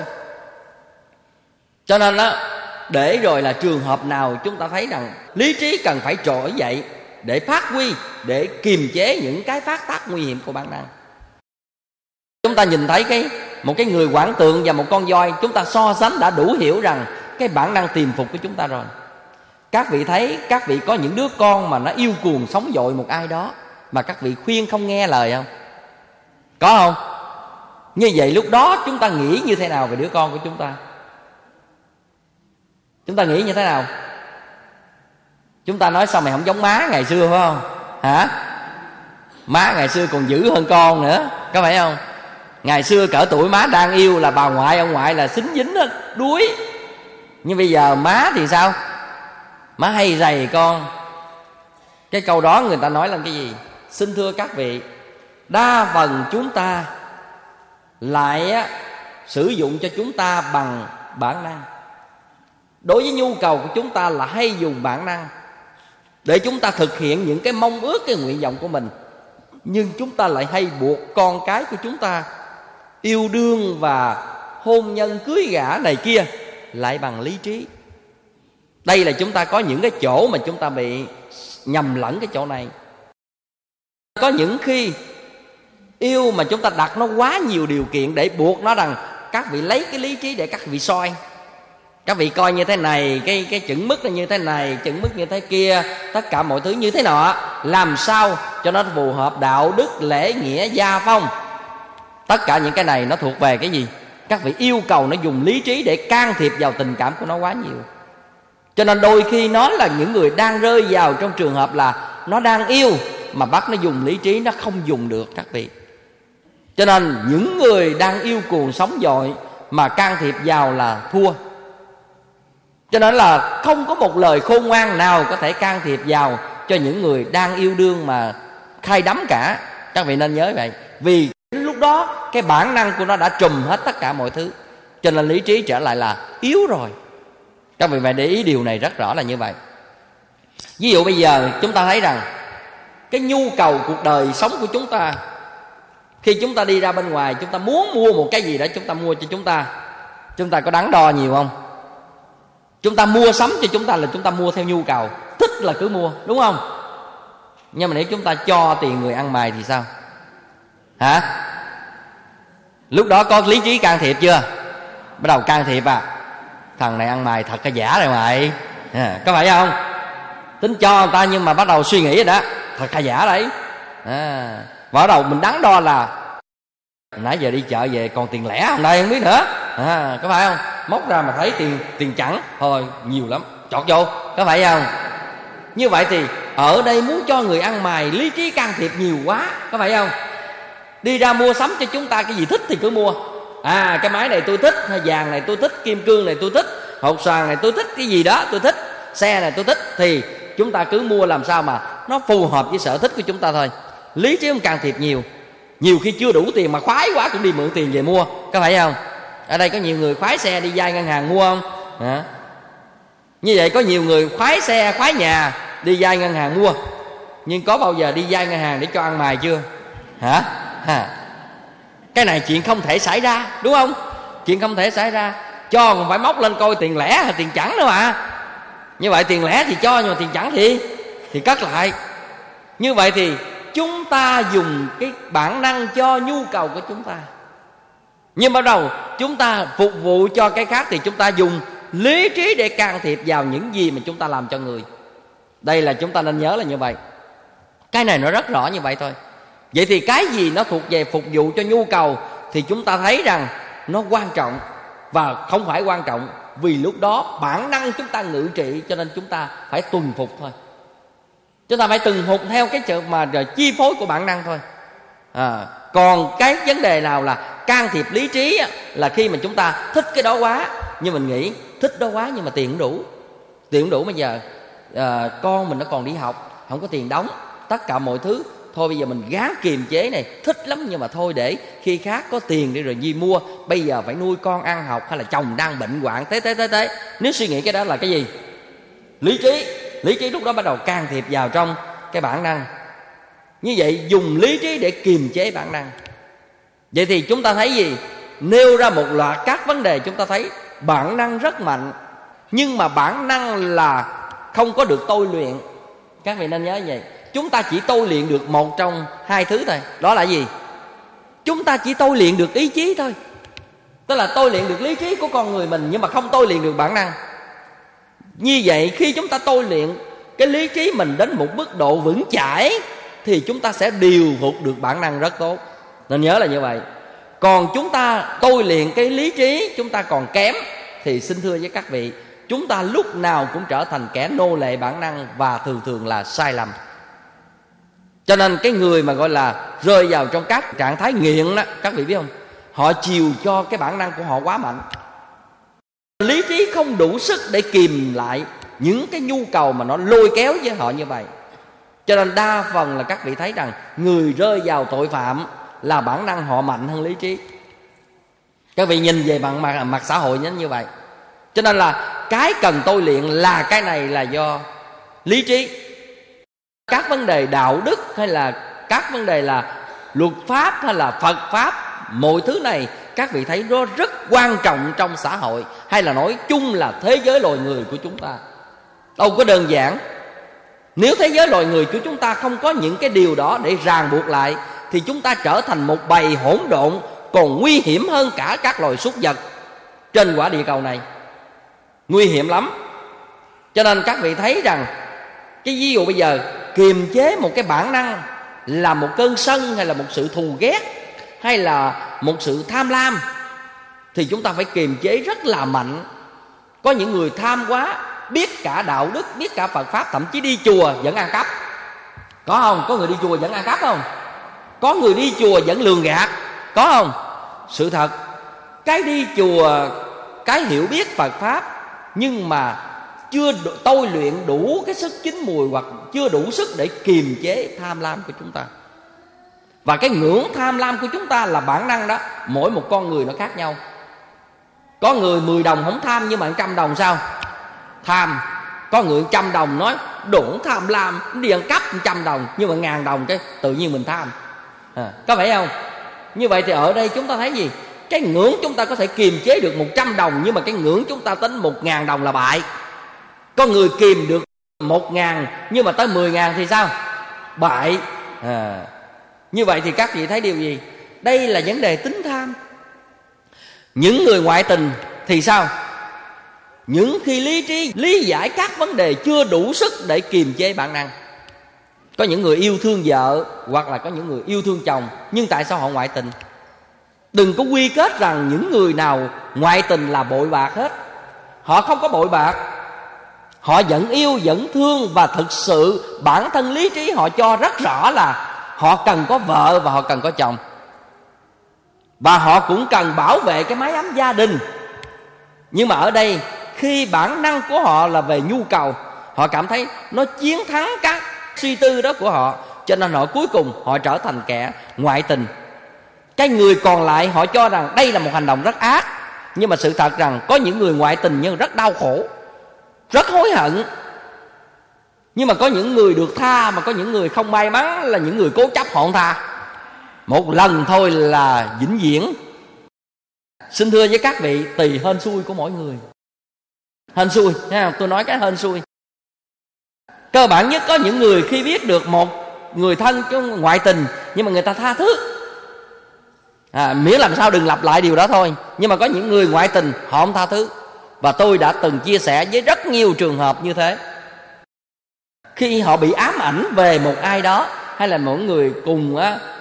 Cho nên đó, để rồi là trường hợp nào chúng ta thấy rằng lý trí cần phải trỗi dậy để phát huy, để kiềm chế những cái phát tác nguy hiểm của bản năng. Chúng ta nhìn thấy một cái người quản tượng và một con voi, chúng ta so sánh đã đủ hiểu rằng cái bản năng tiềm phục của chúng ta rồi. Các vị thấy, các vị có những đứa con mà nó yêu cuồng sống dội một ai đó mà các vị khuyên không nghe lời không? Có không? Như vậy lúc đó chúng ta nghĩ như thế nào về đứa con của chúng ta? Chúng ta nghĩ như thế nào? Chúng ta nói sao mày không giống má ngày xưa phải không? Má ngày xưa còn dữ hơn con nữa, có phải không? Ngày xưa cỡ tuổi má đang yêu là bà ngoại ông ngoại là xính dính hết, đuối. Nhưng bây giờ má thì sao? Má hay rầy con. Cái câu đó người ta nói là cái gì? Xin thưa các vị, đa phần chúng ta lại sử dụng cho chúng ta bằng bản năng. Đối với nhu cầu của chúng ta là hay dùng bản năng. để chúng ta thực hiện những cái mong ước, cái nguyện vọng của mình. Nhưng chúng ta lại hay buộc con cái của chúng ta yêu đương và hôn nhân cưới gả này kia lại bằng lý trí. Đây là chúng ta có những cái chỗ mà chúng ta bị nhầm lẫn cái chỗ này. Có những khi yêu mà chúng ta đặt nó quá nhiều điều kiện để buộc nó rằng các vị lấy cái lý trí để các vị soi. Các vị coi như thế này, cái chừng mức là như thế này, chừng mức như thế kia, tất cả mọi thứ như thế nọ, làm sao cho nó phù hợp đạo đức, lễ nghĩa, gia phong. Tất cả những cái này nó thuộc về cái gì? Các vị yêu cầu nó dùng lý trí để can thiệp vào tình cảm của nó quá nhiều. Cho nên đôi khi nó là những người đang rơi vào trong trường hợp là nó đang yêu mà bắt nó dùng lý trí, nó không dùng được các vị. Cho nên những người đang yêu cuồng sống dội mà can thiệp vào là thua. Cho nên là không có một lời khôn ngoan nào có thể can thiệp vào cho những người đang yêu đương mà khai đắm cả. Các vị nên nhớ vậy. Vì lúc đó cái bản năng của nó đã trùm hết tất cả mọi thứ. Cho nên lý trí trở lại là yếu rồi. Các vị phải để ý điều này rất rõ là như vậy. Ví dụ bây giờ chúng ta thấy rằng cái nhu cầu cuộc đời sống của chúng ta, khi chúng ta đi ra bên ngoài, chúng ta muốn mua một cái gì đó, chúng ta mua cho chúng ta có đắn đo nhiều không? Chúng ta mua sắm cho chúng ta là chúng ta mua theo nhu cầu, thích là cứ mua, đúng không? Nhưng mà nếu chúng ta cho tiền người ăn mày thì sao? Hả? Lúc đó có lý trí can thiệp chưa? Bắt đầu can thiệp à? Thằng này ăn mày thật cái giả rồi mày, có phải không? Tính cho người ta nhưng mà bắt đầu suy nghĩ rồi đó, thật hay giả đấy. Bắt đầu mình đắn đo là nãy giờ đi chợ về còn tiền lẻ không đây, không biết nữa, có phải không? Móc ra mà thấy tiền chẵn thôi nhiều lắm, chọt vô, có phải không? Như vậy thì ở đây muốn cho người ăn mày lý trí can thiệp nhiều quá, có phải không? Đi ra mua sắm cho chúng ta cái gì thích thì cứ mua. Cái máy này tôi thích, hay vàng này tôi thích, kim cương này tôi thích, hột xoàn này tôi thích, cái gì đó tôi thích, xe này tôi thích, thì chúng ta cứ mua làm sao mà nó phù hợp với sở thích của chúng ta thôi. Lý trí không can thiệp nhiều. Nhiều khi chưa đủ tiền mà khoái quá cũng đi mượn tiền về mua, có phải không? Ở đây có nhiều người khoái xe đi vay ngân hàng mua không? Như vậy có nhiều người khoái xe, khoái nhà đi vay ngân hàng mua. Nhưng có bao giờ đi vay ngân hàng để cho ăn mày chưa? Cái này chuyện không thể xảy ra, đúng không? Chuyện không thể xảy ra. Cho còn phải móc lên coi tiền lẻ hay tiền chẵn nữa mà. Như vậy tiền lẻ thì cho, nhưng mà tiền chẵn thì cất lại. Như vậy thì chúng ta dùng cái bản năng cho nhu cầu của chúng ta. Nhưng bắt đầu chúng ta phục vụ cho cái khác thì chúng ta dùng lý trí để can thiệp vào những gì mà chúng ta làm cho người. Đây là chúng ta nên nhớ là như vậy. Cái này nó rất rõ như vậy thôi. Vậy thì cái gì nó thuộc về phục vụ cho nhu cầu thì chúng ta thấy rằng nó quan trọng và không phải quan trọng, vì lúc đó bản năng chúng ta ngự trị, cho nên chúng ta phải tuần phục thôi. Chúng ta phải tuần phục theo cái chuyện mà chi phối của bản năng thôi. Còn cái vấn đề nào là can thiệp lý trí là khi mà chúng ta thích cái đó quá, nhưng mình nghĩ thích đó quá nhưng mà tiền không đủ. Tiền không đủ, bây giờ con mình nó còn đi học, không có tiền đóng tất cả mọi thứ. Thôi bây giờ mình gắng kiềm chế này, thích lắm nhưng mà thôi để khi khác có tiền đi rồi gì mua. Bây giờ phải nuôi con ăn học, hay là chồng đang bệnh hoạn thế. Nếu suy nghĩ cái đó là cái gì? Lý trí. Lý trí lúc đó bắt đầu can thiệp vào trong cái bản năng. Như vậy dùng lý trí để kiềm chế bản năng. Vậy thì chúng ta thấy gì? Nêu ra một loạt các vấn đề, chúng ta thấy bản năng rất mạnh, nhưng mà bản năng là không có được tôi luyện. Các vị nên nhớ vậy. Chúng ta chỉ tôi luyện được một trong hai thứ thôi. Đó là gì? Chúng ta chỉ tôi luyện được ý chí thôi. Tức là tôi luyện được lý trí của con người mình, nhưng mà không tôi luyện được bản năng. Như vậy khi chúng ta tôi luyện cái lý trí mình đến một mức độ vững chãi thì chúng ta sẽ điều phục được bản năng rất tốt. Nên nhớ là như vậy. Còn chúng ta tôi luyện cái lý trí chúng ta còn kém thì xin thưa với các vị, chúng ta lúc nào cũng trở thành kẻ nô lệ bản năng, và thường là sai lầm. Cho nên cái người mà gọi là rơi vào trong các trạng thái nghiện đó, các vị biết không, họ chiều cho cái bản năng của họ quá mạnh. Lý trí không đủ sức để kìm lại những cái nhu cầu mà nó lôi kéo với họ như vậy. Cho nên đa phần là các vị thấy rằng người rơi vào tội phạm là bản năng họ mạnh hơn lý trí. Các vị nhìn về bằng mặt xã hội như vậy. Cho nên là cái cần tôi luyện là cái này là do lý trí. các vấn đề đạo đức hay là các vấn đề là luật pháp hay là Phật pháp, mọi thứ này các vị thấy nó rất quan trọng trong xã hội, hay là nói chung là thế giới loài người của chúng ta. Đâu có đơn giản. Nếu thế giới loài người của chúng ta không có những cái điều đó để ràng buộc lại, thì chúng ta trở thành một bầy hỗn độn, còn nguy hiểm hơn cả các loài súc vật trên quả địa cầu này. Nguy hiểm lắm. Cho nên các vị thấy rằng cái ví dụ bây giờ kiềm chế một cái bản năng là một cơn sân, hay là một sự thù ghét, hay là một sự tham lam, thì chúng ta phải kiềm chế rất là mạnh. Có những người tham quá, biết cả đạo đức, biết cả Phật pháp, thậm chí đi chùa vẫn ăn cắp. Có không? Có người đi chùa vẫn ăn cắp không? Có người đi chùa vẫn lường gạt, có không? Sự thật, cái đi chùa, cái hiểu biết Phật pháp, nhưng mà chưa tôi luyện đủ cái sức chín mùi, hoặc chưa đủ sức để kiềm chế tham lam của chúng ta. Và cái ngưỡng tham lam của chúng ta là bản năng đó. Mỗi một con người nó khác nhau. Có người 10 đồng không tham, nhưng mà 100 đồng sao? Tham. Có người 100 đồng nói đủ tham lam, đi ăn cắp 100 đồng, nhưng mà 1000 đồng cái tự nhiên mình tham. Có phải không? Như vậy thì ở đây chúng ta thấy gì? Cái ngưỡng chúng ta có thể kiềm chế được 100 đồng, nhưng mà cái ngưỡng chúng ta tính 1000 đồng là bại. Có người kiềm được 1000, nhưng mà tới 10.000 thì sao? Bại. Như vậy thì các vị thấy điều gì? Đây là vấn đề tính tham. Những người ngoại tình thì sao? Những khi lý trí lý giải các vấn đề chưa đủ sức để kiềm chế bản năng. Có những người yêu thương vợ, hoặc là có những người yêu thương chồng, nhưng tại sao họ ngoại tình? Đừng có quy kết rằng những người nào ngoại tình là bội bạc hết. Họ không có bội bạc. Họ vẫn yêu, vẫn thương, và thực sự bản thân lý trí họ cho rất rõ là họ cần có vợ và họ cần có chồng. Và họ cũng cần bảo vệ cái mái ấm gia đình. Nhưng mà ở đây, khi bản năng của họ là về nhu cầu, họ cảm thấy nó chiến thắng các suy tư đó của họ, cho nên họ cuối cùng họ trở thành kẻ ngoại tình. Cái người còn lại họ cho rằng đây là một hành động rất ác. Nhưng mà sự thật rằng có những người ngoại tình nhưng rất đau khổ, rất hối hận. Nhưng mà có những người được tha, mà có những người không may mắn là những người cố chấp họ không tha. Một lần thôi là vĩnh viễn. Xin thưa với các vị, tùy hên xui của mỗi người. Hên xui, tôi nói cái hên xui. Cơ bản nhất, có những người khi biết được một người thân ngoại tình, nhưng mà người ta tha thứ, miễn làm sao đừng lặp lại điều đó thôi. Nhưng mà có những người ngoại tình họ không tha thứ. Và tôi đã từng chia sẻ với rất nhiều trường hợp như thế. Khi họ bị ám ảnh về một ai đó, hay là mỗi người cùng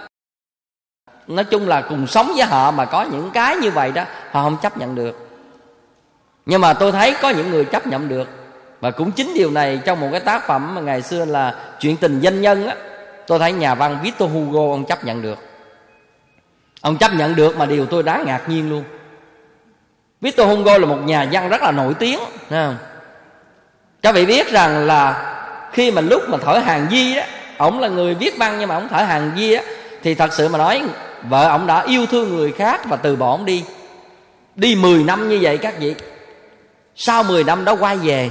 nói chung là cùng sống với họ, mà có những cái như vậy đó họ không chấp nhận được. Nhưng mà tôi thấy có những người chấp nhận được. Và cũng chính điều này trong một cái tác phẩm mà ngày xưa là Chuyện tình doanh nhân á, tôi thấy nhà văn Victor Hugo ông chấp nhận được. Ông chấp nhận được mà điều tôi đáng ngạc nhiên luôn. Victor Hugo là một nhà văn rất là nổi tiếng, thấy không? Các vị biết rằng là khi mà lúc mà thở hàng di á, ổng là người viết văn nhưng mà ổng thở hàng di á, thì thật sự mà nói vợ ổng đã yêu thương người khác và từ bỏ ổng đi. Đi 10 năm như vậy các vị. Sau 10 năm đó quay về,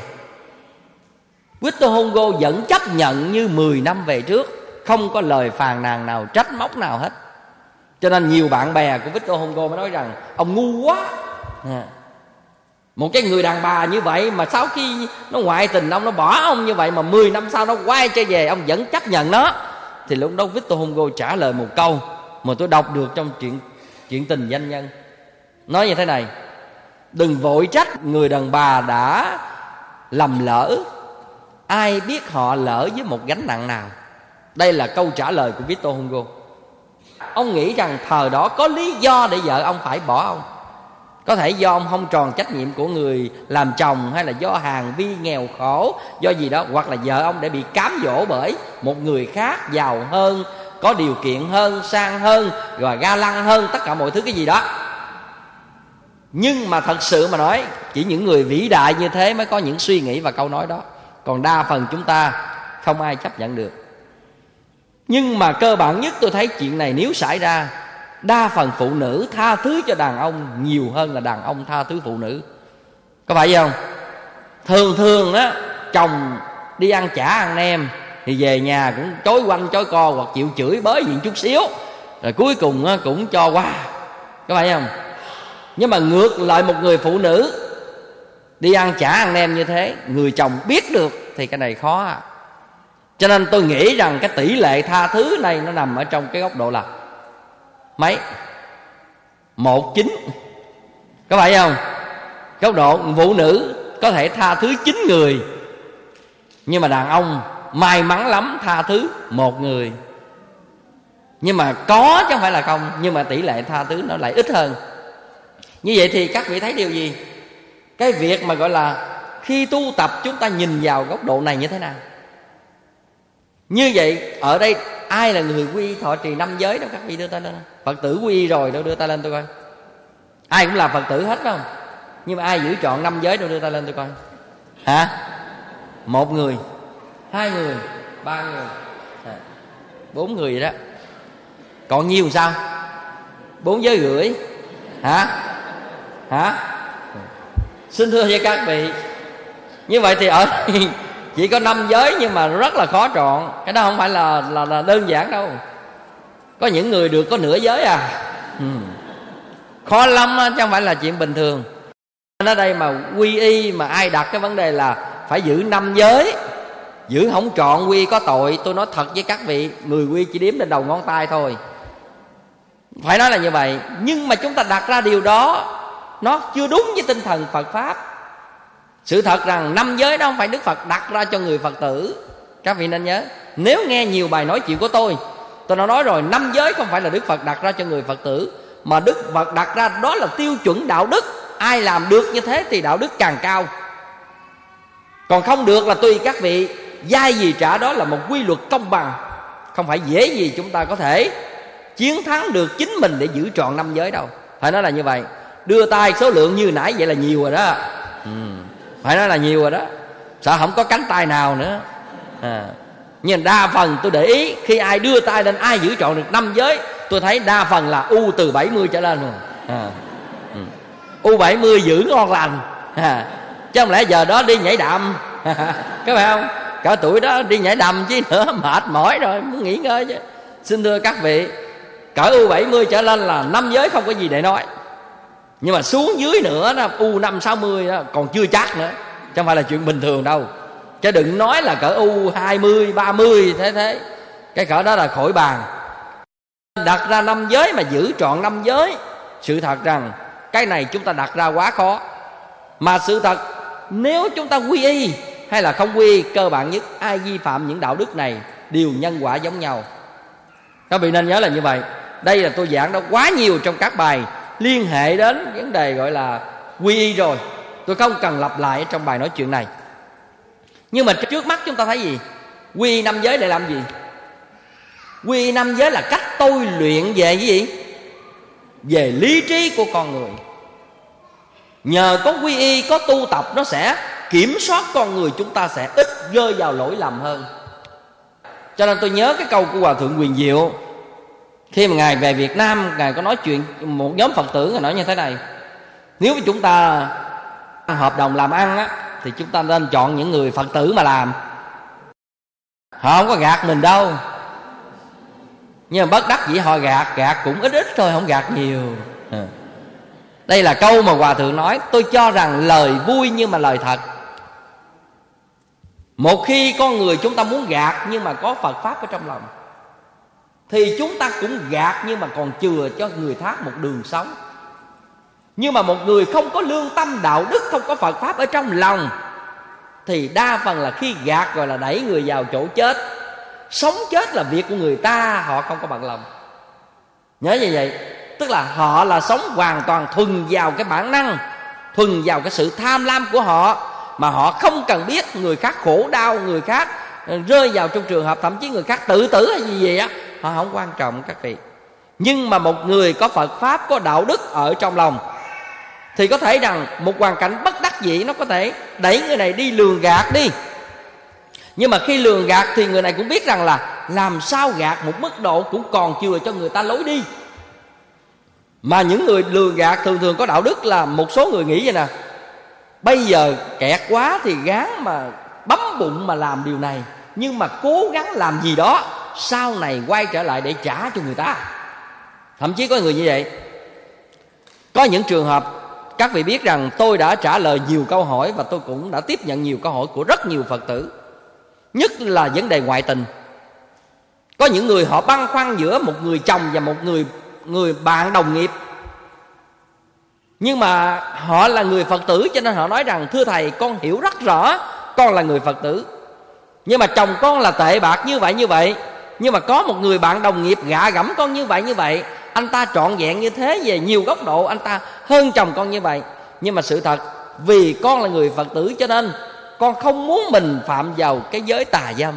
Victor Hugo vẫn chấp nhận như 10 năm về trước, không có lời phàn nàn nào, trách móc nào hết. Cho nên nhiều bạn bè của Victor Hugo mới nói rằng ông ngu quá. Một cái người đàn bà như vậy mà sau khi nó ngoại tình ông, nó bỏ ông như vậy, mà 10 năm sau nó quay trở về ông vẫn chấp nhận nó. Thì lúc đó Victor Hugo trả lời một câu mà tôi đọc được trong Chuyện tình doanh nhân. Nói như thế này: đừng vội trách người đàn bà đã lầm lỡ, ai biết họ lỡ với một gánh nặng nào. Đây là câu trả lời của Victor Hugo. Ông nghĩ rằng thời đó có lý do để vợ ông phải bỏ ông. Có thể do ông không tròn trách nhiệm của người làm chồng, hay là do hàng vi nghèo khổ, do gì đó, hoặc là vợ ông để bị cám dỗ bởi một người khác giàu hơn, có điều kiện hơn, sang hơn, rồi ga lăng hơn, tất cả mọi thứ cái gì đó. Nhưng mà thật sự mà nói, chỉ những người vĩ đại như thế mới có những suy nghĩ và câu nói đó. Còn đa phần chúng ta không ai chấp nhận được. Nhưng mà cơ bản nhất tôi thấy chuyện này nếu xảy ra, đa phần phụ nữ tha thứ cho đàn ông nhiều hơn là đàn ông tha thứ phụ nữ. Có phải không? Thường á, chồng đi ăn chả ăn nem, thì về nhà cũng chối quanh chối co, hoặc chịu chửi bới gì chút xíu, rồi cuối cùng cũng cho qua, có phải không? Nhưng mà ngược lại một người phụ nữ đi ăn chả ăn nem như thế, người chồng biết được thì cái này khó à. Cho nên tôi nghĩ rằng cái tỷ lệ tha thứ này nó nằm ở trong cái góc độ là mấy? 1-9, có phải không? Góc độ phụ nữ có thể tha thứ 9 người, nhưng mà đàn ông may mắn lắm tha thứ 1 người. Nhưng mà có chứ không phải là không, nhưng mà tỷ lệ tha thứ nó lại ít hơn. Như vậy thì các vị thấy điều gì? Cái việc mà gọi là khi tu tập chúng ta nhìn vào góc độ này như thế nào? Như vậy ở đây ai là người quy y thọ trì 5 giới đâu? Các vị đưa tay lên. Phật tử quy y rồi đâu, đưa tay lên tôi coi. Ai cũng là Phật tử hết không? Nhưng mà ai giữ trọn 5 giới đâu, đưa tay lên tôi coi. Hả? 1 người, 2 người, 3 người, 4 người vậy đó. Còn nhiều sao? 4 giới rưỡi. Hả? Xin thưa với các vị, như vậy thì ở đây chỉ có 5 giới nhưng mà rất là khó trọn. Cái đó không phải là đơn giản đâu. Có những người được có nửa giới à. Khó lắm đó, chứ không phải là chuyện bình thường. Ở đây mà quy y mà ai đặt cái vấn đề là phải giữ 5 giới, giữ không trọn quy có tội. Tôi nói thật với các vị, người quy chỉ đếm lên đầu ngón tay thôi, phải nói là như vậy. Nhưng mà chúng ta đặt ra điều đó nó chưa đúng với tinh thần Phật Pháp. Sự thật rằng 5 giới đó không phải Đức Phật đặt ra cho người Phật tử. Các vị nên nhớ, nếu nghe nhiều bài nói chuyện của tôi đã nói rồi, 5 giới không phải là Đức Phật đặt ra cho người Phật tử, mà Đức Phật đặt ra đó là tiêu chuẩn đạo đức. Ai làm được như thế thì đạo đức càng cao, còn không được là tùy các vị. Giai gì trả, đó là một quy luật công bằng. Không phải dễ gì chúng ta có thể chiến thắng được chính mình để giữ trọn 5 giới đâu. Phải nói là như vậy. Đưa tay số lượng như nãy vậy là nhiều rồi đó. Phải nói là nhiều rồi đó. Sợ không có cánh tay nào nữa. Nhưng đa phần tôi để ý, khi ai đưa tay lên, ai giữ trọn được 5 giới, tôi thấy đa phần là U từ 70 trở lên rồi. U70 giữ ngon lành. Chứ không lẽ giờ đó đi nhảy đầm. Các bạn không? Cả tuổi đó đi nhảy đầm chứ nữa, mệt mỏi rồi, muốn nghỉ ngơi chứ. Xin thưa các vị, cỡ U70 trở lên là 5 giới không có gì để nói. Nhưng mà xuống dưới nữa đó, U5-60 đó còn chưa chắc nữa, chứ không phải là chuyện bình thường đâu. Chứ đừng nói là cỡ U20, 30 thế. Cái cỡ đó là khỏi bàn. Đặt ra 5 giới mà giữ trọn 5 giới, sự thật rằng cái này chúng ta đặt ra quá khó. Mà sự thật nếu chúng ta quy y hay là không quy y, cơ bản nhất ai vi phạm những đạo đức này đều nhân quả giống nhau. Các vị nên nhớ là như vậy. Đây là tôi giảng đó quá nhiều trong các bài liên hệ đến vấn đề gọi là quy y rồi, tôi không cần lặp lại trong bài nói chuyện này. Nhưng mà trước mắt chúng ta thấy gì? Quy y 5 giới để làm gì? Quy y 5 giới là cách tôi luyện về cái gì? Về lý trí của con người. Nhờ có quy y, có tu tập, nó sẽ kiểm soát con người chúng ta sẽ ít rơi vào lỗi lầm hơn. Cho nên tôi nhớ cái câu của Hòa Thượng Quyền Diệu. Khi mà Ngài về Việt Nam, Ngài có nói chuyện một nhóm Phật tử, Ngài nói như thế này: nếu chúng ta hợp đồng làm ăn á, thì chúng ta nên chọn những người Phật tử mà làm. Họ không có gạt mình đâu, nhưng mà bất đắc dĩ họ gạt cũng ít thôi, không gạt nhiều. Đây là câu mà Hòa Thượng nói. Tôi cho rằng lời vui nhưng mà lời thật. Một khi con người chúng ta muốn gạt nhưng mà có Phật Pháp ở trong lòng, thì chúng ta cũng gạt nhưng mà còn chừa cho người khác một đường sống. Nhưng mà một người không có lương tâm đạo đức, không có Phật Pháp ở trong lòng, thì đa phần là khi gạt rồi là đẩy người vào chỗ chết. Sống chết là việc của người ta, họ không có bằng lòng. Nhớ như vậy. Tức là họ là sống hoàn toàn thuần vào cái bản năng, thuần vào cái sự tham lam của họ, mà họ không cần biết người khác khổ đau, người khác rơi vào trong trường hợp thậm chí người khác tự tử hay gì vậy á, họ không quan trọng các vị. Nhưng mà một người có Phật Pháp, có đạo đức ở trong lòng, thì có thể rằng một hoàn cảnh bất đắc dĩ nó có thể đẩy người này đi lường gạt đi. Nhưng mà khi lường gạt thì người này cũng biết rằng là làm sao gạt một mức độ cũng còn chừa cho người ta lối đi. Mà những người lường gạt thường thường có đạo đức là một số người nghĩ vậy nè: bây giờ kẹt quá thì gán mà bấm bụng mà làm điều này, nhưng mà cố gắng làm gì đó sau này quay trở lại để trả cho người ta. Thậm chí có người như vậy. Có những trường hợp các vị biết rằng tôi đã trả lời nhiều câu hỏi, và tôi cũng đã tiếp nhận nhiều câu hỏi của rất nhiều Phật tử, nhất là vấn đề ngoại tình. Có những người họ băn khoăn giữa một người chồng và một người bạn đồng nghiệp, nhưng mà họ là người Phật tử, cho nên họ nói rằng thưa thầy, con hiểu rất rõ con là người Phật tử, nhưng mà chồng con là tệ bạc như vậy, nhưng mà có một người bạn đồng nghiệp gạ gẫm con như vậy, anh ta trọn vẹn như thế, về nhiều góc độ anh ta hơn chồng con như vậy. Nhưng mà sự thật, vì con là người Phật tử cho nên con không muốn mình phạm vào cái giới tà dâm.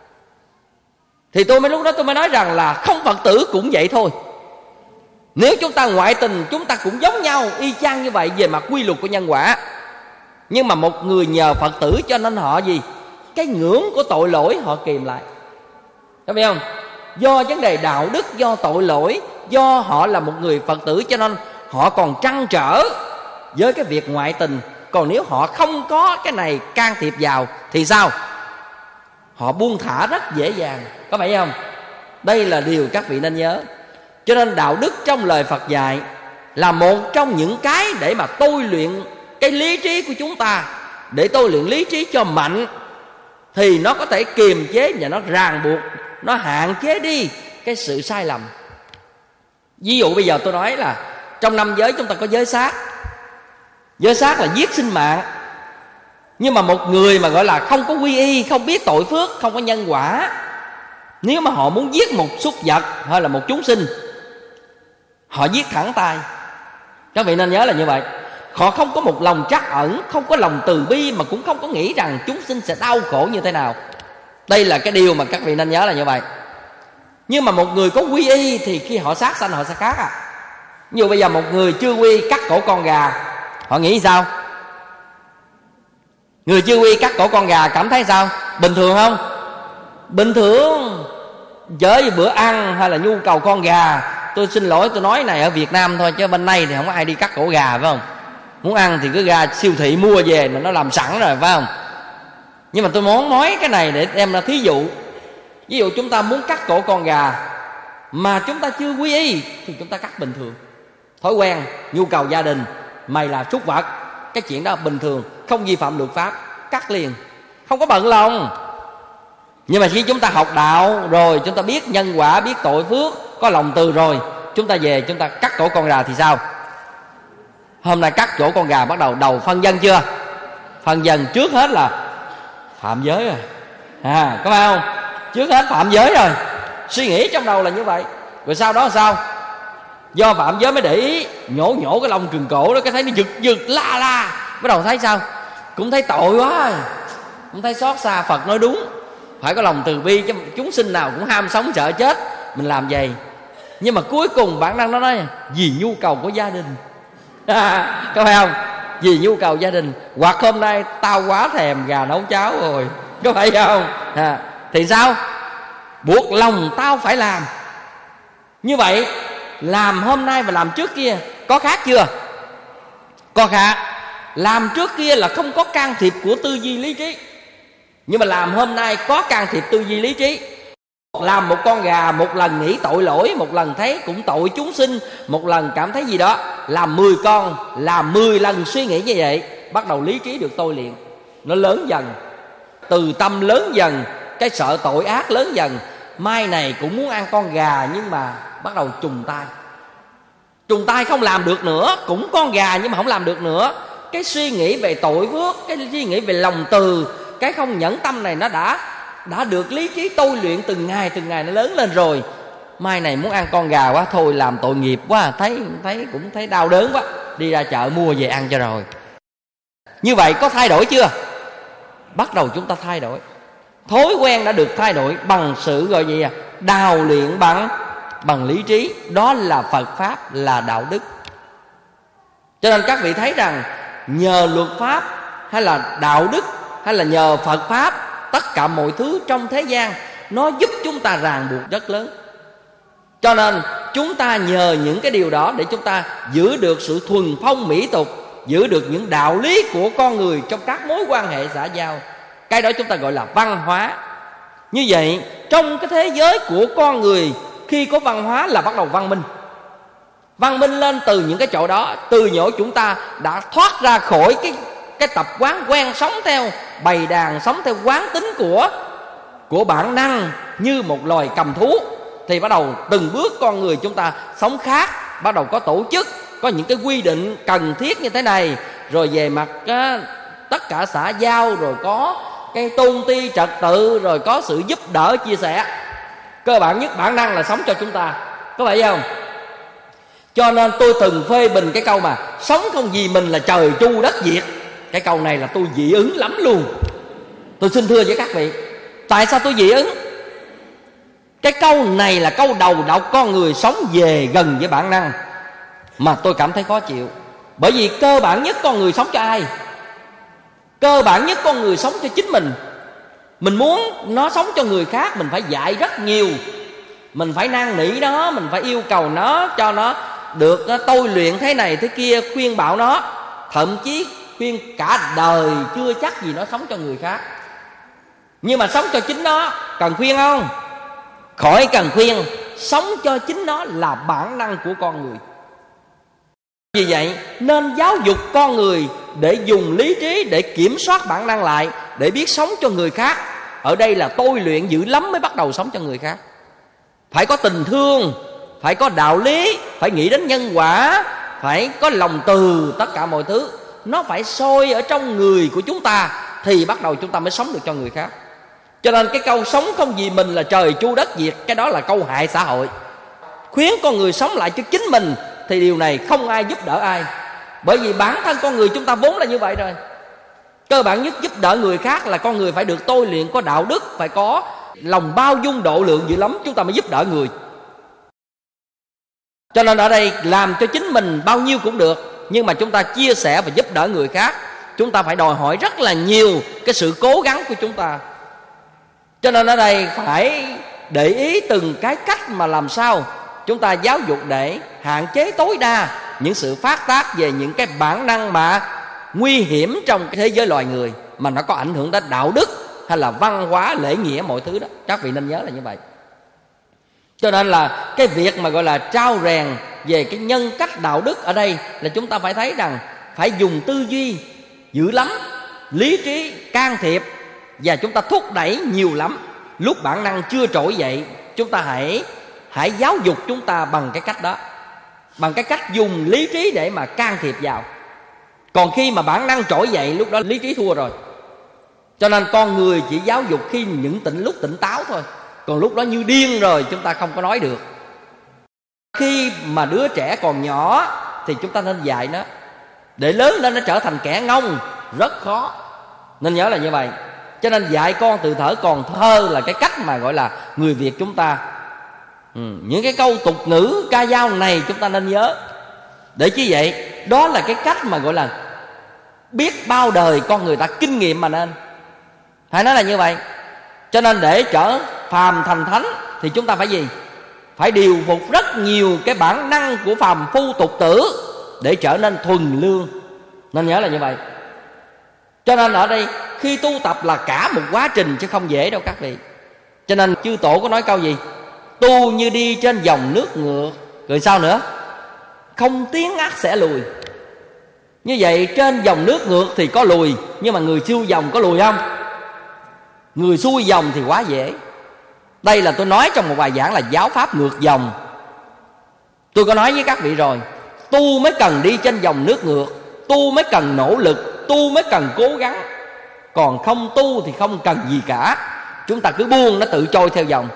Thì lúc đó tôi mới nói rằng là không Phật tử cũng vậy thôi. Nếu chúng ta ngoại tình, chúng ta cũng giống nhau, y chang như vậy về mặt quy luật của nhân quả. Nhưng mà một người nhờ Phật tử cho nên họ gì? Cái ngưỡng của tội lỗi họ kìm lại. Có biết không? Do vấn đề đạo đức, do tội lỗi, do họ là một người Phật tử cho nên họ còn trăn trở với cái việc ngoại tình. Còn nếu họ không có cái này can thiệp vào thì sao? Họ buông thả rất dễ dàng. Có phải không? Đây là điều các vị nên nhớ. Cho nên đạo đức trong lời Phật dạy là một trong những cái để mà tôi luyện cái lý trí của chúng ta. Để tôi luyện lý trí cho mạnh, thì nó có thể kiềm chế và nó ràng buộc, nó hạn chế đi cái sự sai lầm. Ví dụ bây giờ tôi nói là trong năm giới chúng ta có giới sát. Giới sát là giết sinh mạng. Nhưng mà một người mà gọi là không có quy y, không biết tội phước, không có nhân quả, nếu mà họ muốn giết một súc vật hay là một chúng sinh, họ giết thẳng tay. Các vị nên nhớ là như vậy. Họ không có một lòng trắc ẩn, không có lòng từ bi, mà cũng không có nghĩ rằng chúng sinh sẽ đau khổ như thế nào. Đây là cái điều mà các vị nên nhớ là như vậy. Nhưng mà một người có quy y thì khi họ sát sanh họ sẽ khác à. Như bây giờ một người chưa quy cắt cổ con gà, họ nghĩ sao? Người chưa quy cắt cổ con gà cảm thấy sao? Bình thường không? Bình thường. Với bữa ăn hay là nhu cầu con gà, tôi xin lỗi tôi nói này ở Việt Nam thôi, chứ bên đây thì không có ai đi cắt cổ gà, phải không? Muốn ăn thì cứ ra siêu thị mua về mà nó làm sẵn rồi, phải không? Nhưng mà tôi muốn nói cái này để đem ra thí dụ. Ví dụ chúng ta muốn cắt cổ con gà mà chúng ta chưa quy y thì chúng ta cắt bình thường. Thói quen, nhu cầu gia đình, mày là súc vật, cái chuyện đó bình thường, không vi phạm luật pháp, cắt liền, không có bận lòng. Nhưng mà khi chúng ta học đạo rồi, chúng ta biết nhân quả, biết tội phước, có lòng từ rồi, chúng ta về chúng ta cắt cổ con gà thì sao? Hôm nay cắt cổ con gà bắt đầu phân dân chưa? Phân dân trước hết là phạm giới rồi, có phải không? Trước hết phạm giới rồi, suy nghĩ trong đầu là như vậy. Rồi sau đó sao? Do phạm giới mới để ý, nhổ cái lông cừng cổ đó, cái thấy nó giật la, bắt đầu thấy sao? Cũng thấy tội quá, cũng thấy xót xa. Phật nói đúng, phải có lòng từ bi, chứ chúng sinh nào cũng ham sống sợ chết, mình làm vậy. Nhưng mà cuối cùng bản năng nó nói vì nhu cầu của gia đình. Có phải không? Vì nhu cầu gia đình. Hoặc hôm nay tao quá thèm gà nấu cháo rồi, có phải không? Thì sao? Buộc lòng tao phải làm. Như vậy làm hôm nay và làm trước kia có khác chưa? Có khác. Làm trước kia là không có can thiệp của tư duy lý trí, nhưng mà làm hôm nay có can thiệp tư duy lý trí. Làm một con gà, một lần nghĩ tội lỗi, một lần thấy cũng tội chúng sinh, một lần cảm thấy gì đó. Làm 10 con, làm 10 lần suy nghĩ như vậy, bắt đầu lý trí được tôi luyện, nó lớn dần, từ tâm lớn dần, cái sợ tội ác lớn dần. Mai này cũng muốn ăn con gà, nhưng mà bắt đầu trùng tay không làm được nữa. Cũng con gà nhưng mà không làm được nữa. Cái suy nghĩ về tội phước, cái suy nghĩ về lòng từ, cái không nhẫn tâm này nó đã được lý trí tôi luyện từng ngày nó lớn lên rồi. Mai này muốn ăn con gà quá, thôi làm tội nghiệp quá, cũng thấy đau đớn quá, đi ra chợ mua về ăn cho rồi. Như vậy có thay đổi chưa? Bắt đầu chúng ta thay đổi. Thói quen đã được thay đổi bằng sự gọi gì đào luyện bằng lý trí. Đó là Phật Pháp, là đạo đức. Cho nên các vị thấy rằng nhờ luật pháp hay là đạo đức hay là nhờ Phật Pháp, tất cả mọi thứ trong thế gian nó giúp chúng ta ràng buộc rất lớn. Cho nên chúng ta nhờ những cái điều đó để chúng ta giữ được sự thuần phong mỹ tục, giữ được những đạo lý của con người trong các mối quan hệ xã giao. Cái đó chúng ta gọi là văn hóa. Như vậy trong cái thế giới của con người, khi có văn hóa là bắt đầu văn minh. Văn minh lên từ những cái chỗ đó. Từ nhỏ chúng ta đã thoát ra khỏi cái tập quán quen sống theo bầy đàn, sống theo quán tính của bản năng như một loài cầm thú. Thì bắt đầu từng bước con người chúng ta sống khác, bắt đầu có tổ chức, có những cái quy định cần thiết như thế này, rồi về mặt tất cả xã giao, rồi có cái tôn ti trật tự, rồi có sự giúp đỡ chia sẻ. Cơ bản nhất bản năng là sống cho chúng ta, có phải không? Cho nên tôi từng phê bình cái câu mà sống không vì mình là trời tru đất diệt. Cái câu này là tôi dị ứng lắm luôn. Tôi xin thưa với các vị, tại sao tôi dị ứng? Cái câu này là câu đầu độc con người sống về gần với bản năng, mà tôi cảm thấy khó chịu. Bởi vì cơ bản nhất con người sống cho ai? Cơ bản nhất con người sống cho chính mình. Mình muốn nó sống cho người khác, mình phải dạy rất nhiều. Mình phải năn nỉ nó, mình phải yêu cầu nó, cho nó được tôi luyện thế này thế kia, khuyên bảo nó. Thậm chí khuyên cả đời chưa chắc gì nó sống cho người khác. Nhưng mà sống cho chính nó cần khuyên không? Khỏi cần khuyên. Sống cho chính nó là bản năng của con người. Vì vậy nên giáo dục con người để dùng lý trí để kiểm soát bản năng lại, để biết sống cho người khác. Ở đây là tôi luyện dữ lắm mới bắt đầu sống cho người khác. Phải có tình thương, phải có đạo lý, phải nghĩ đến nhân quả, phải có lòng từ, tất cả mọi thứ nó phải sôi ở trong người của chúng ta, thì bắt đầu chúng ta mới sống được cho người khác. Cho nên cái câu sống không vì mình là trời tru đất diệt, cái đó là câu hại xã hội. Khuyến con người sống lại cho chính mình thì điều này không ai giúp đỡ ai. Bởi vì bản thân con người chúng ta vốn là như vậy rồi. Cơ bản nhất giúp đỡ người khác là con người phải được tôi luyện, có đạo đức, phải có lòng bao dung độ lượng dữ lắm, chúng ta mới giúp đỡ người. Cho nên ở đây làm cho chính mình bao nhiêu cũng được, nhưng mà chúng ta chia sẻ và giúp đỡ người khác, chúng ta phải đòi hỏi rất là nhiều cái sự cố gắng của chúng ta. Cho nên ở đây phải để ý từng cái cách mà làm sao chúng ta giáo dục để hạn chế tối đa những sự phát tác về những cái bản năng mà nguy hiểm trong cái thế giới loài người, mà nó có ảnh hưởng đến đạo đức hay là văn hóa, lễ nghĩa, mọi thứ đó. Các vị nên nhớ là như vậy. Cho nên là cái việc mà gọi là trau rèn về cái nhân cách đạo đức ở đây là chúng ta phải thấy rằng phải dùng tư duy dữ lắm, lý trí can thiệp, và chúng ta thúc đẩy nhiều lắm. Lúc bản năng chưa trỗi dậy, chúng ta hãy giáo dục chúng ta bằng cái cách đó, bằng cái cách dùng lý trí để mà can thiệp vào. Còn khi mà bản năng trỗi dậy, lúc đó lý trí thua rồi. Cho nên con người chỉ giáo dục khi những lúc tỉnh táo thôi, còn lúc đó như điên rồi chúng ta không có nói được. Khi mà đứa trẻ còn nhỏ thì chúng ta nên dạy nó, để lớn lên nó trở thành kẻ ngông rất khó. Nên nhớ là như vậy. Cho nên dạy con từ thuở còn thơ là cái cách mà gọi là người Việt chúng ta. Những cái câu tục ngữ ca dao này chúng ta nên nhớ. Để chi vậy? Đó là cái cách mà gọi là biết bao đời con người ta kinh nghiệm mà nên. Phải nói là như vậy. Cho nên để trở phàm thành thánh thì chúng ta phải gì? Phải điều phục rất nhiều cái bản năng của phàm phu tục tử để trở nên thuần lương. Nên nhớ là như vậy. Cho nên ở đây khi tu tập là cả một quá trình chứ không dễ đâu các vị. Cho nên chư tổ có nói câu gì? Tu như đi trên dòng nước ngược. Rồi sao nữa? Không tiến ắt sẽ lùi. Như vậy trên dòng nước ngược thì có lùi, nhưng mà người xuôi dòng có lùi không? Người xuôi dòng thì quá dễ. Đây là tôi nói trong một bài giảng là giáo pháp ngược dòng. Tôi có nói với các vị rồi, tu mới cần đi trên dòng nước ngược, tu mới cần nỗ lực, tu mới cần cố gắng. Còn không tu thì không cần gì cả. Chúng ta cứ buông nó tự trôi theo dòng.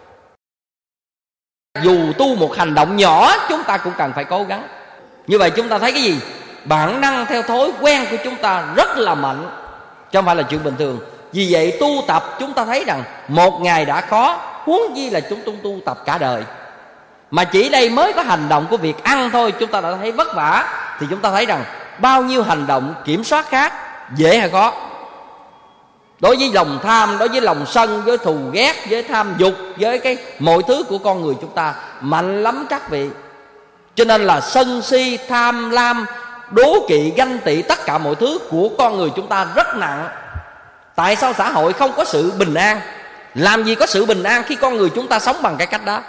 Dù tu một hành động nhỏ chúng ta cũng cần phải cố gắng. Như vậy chúng ta thấy cái gì? Bản năng theo thói quen của chúng ta rất là mạnh, chứ không phải là chuyện bình thường. Vì vậy tu tập chúng ta thấy rằng một ngày đã khó, huống chi là chúng tu tập cả đời. Mà chỉ đây mới có hành động của việc ăn thôi chúng ta đã thấy vất vả, thì chúng ta thấy rằng bao nhiêu hành động kiểm soát khác dễ hay khó. Đối với lòng tham, đối với lòng sân, với thù ghét, với tham dục, với cái mọi thứ của con người chúng ta mạnh lắm các vị. Cho nên là sân si, tham lam, đố kỵ, ganh tị, tất cả mọi thứ của con người chúng ta rất nặng. Tại sao xã hội không có sự bình an? Làm gì có sự bình an khi con người chúng ta sống bằng cái cách đó.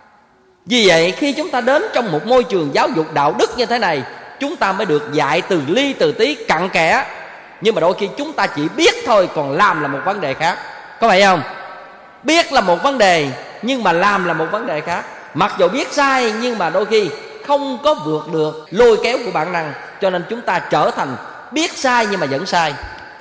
Vì vậy khi chúng ta đến trong một môi trường giáo dục đạo đức như thế này, chúng ta mới được dạy từ ly từ tí cặn kẽ. Nhưng mà đôi khi chúng ta chỉ biết thôi, còn làm là một vấn đề khác. Có phải không? Biết là một vấn đề, nhưng mà làm là một vấn đề khác. Mặc dù biết sai, nhưng mà đôi khi không có vượt được lôi kéo của bản năng, cho nên chúng ta trở thành biết sai nhưng mà vẫn sai.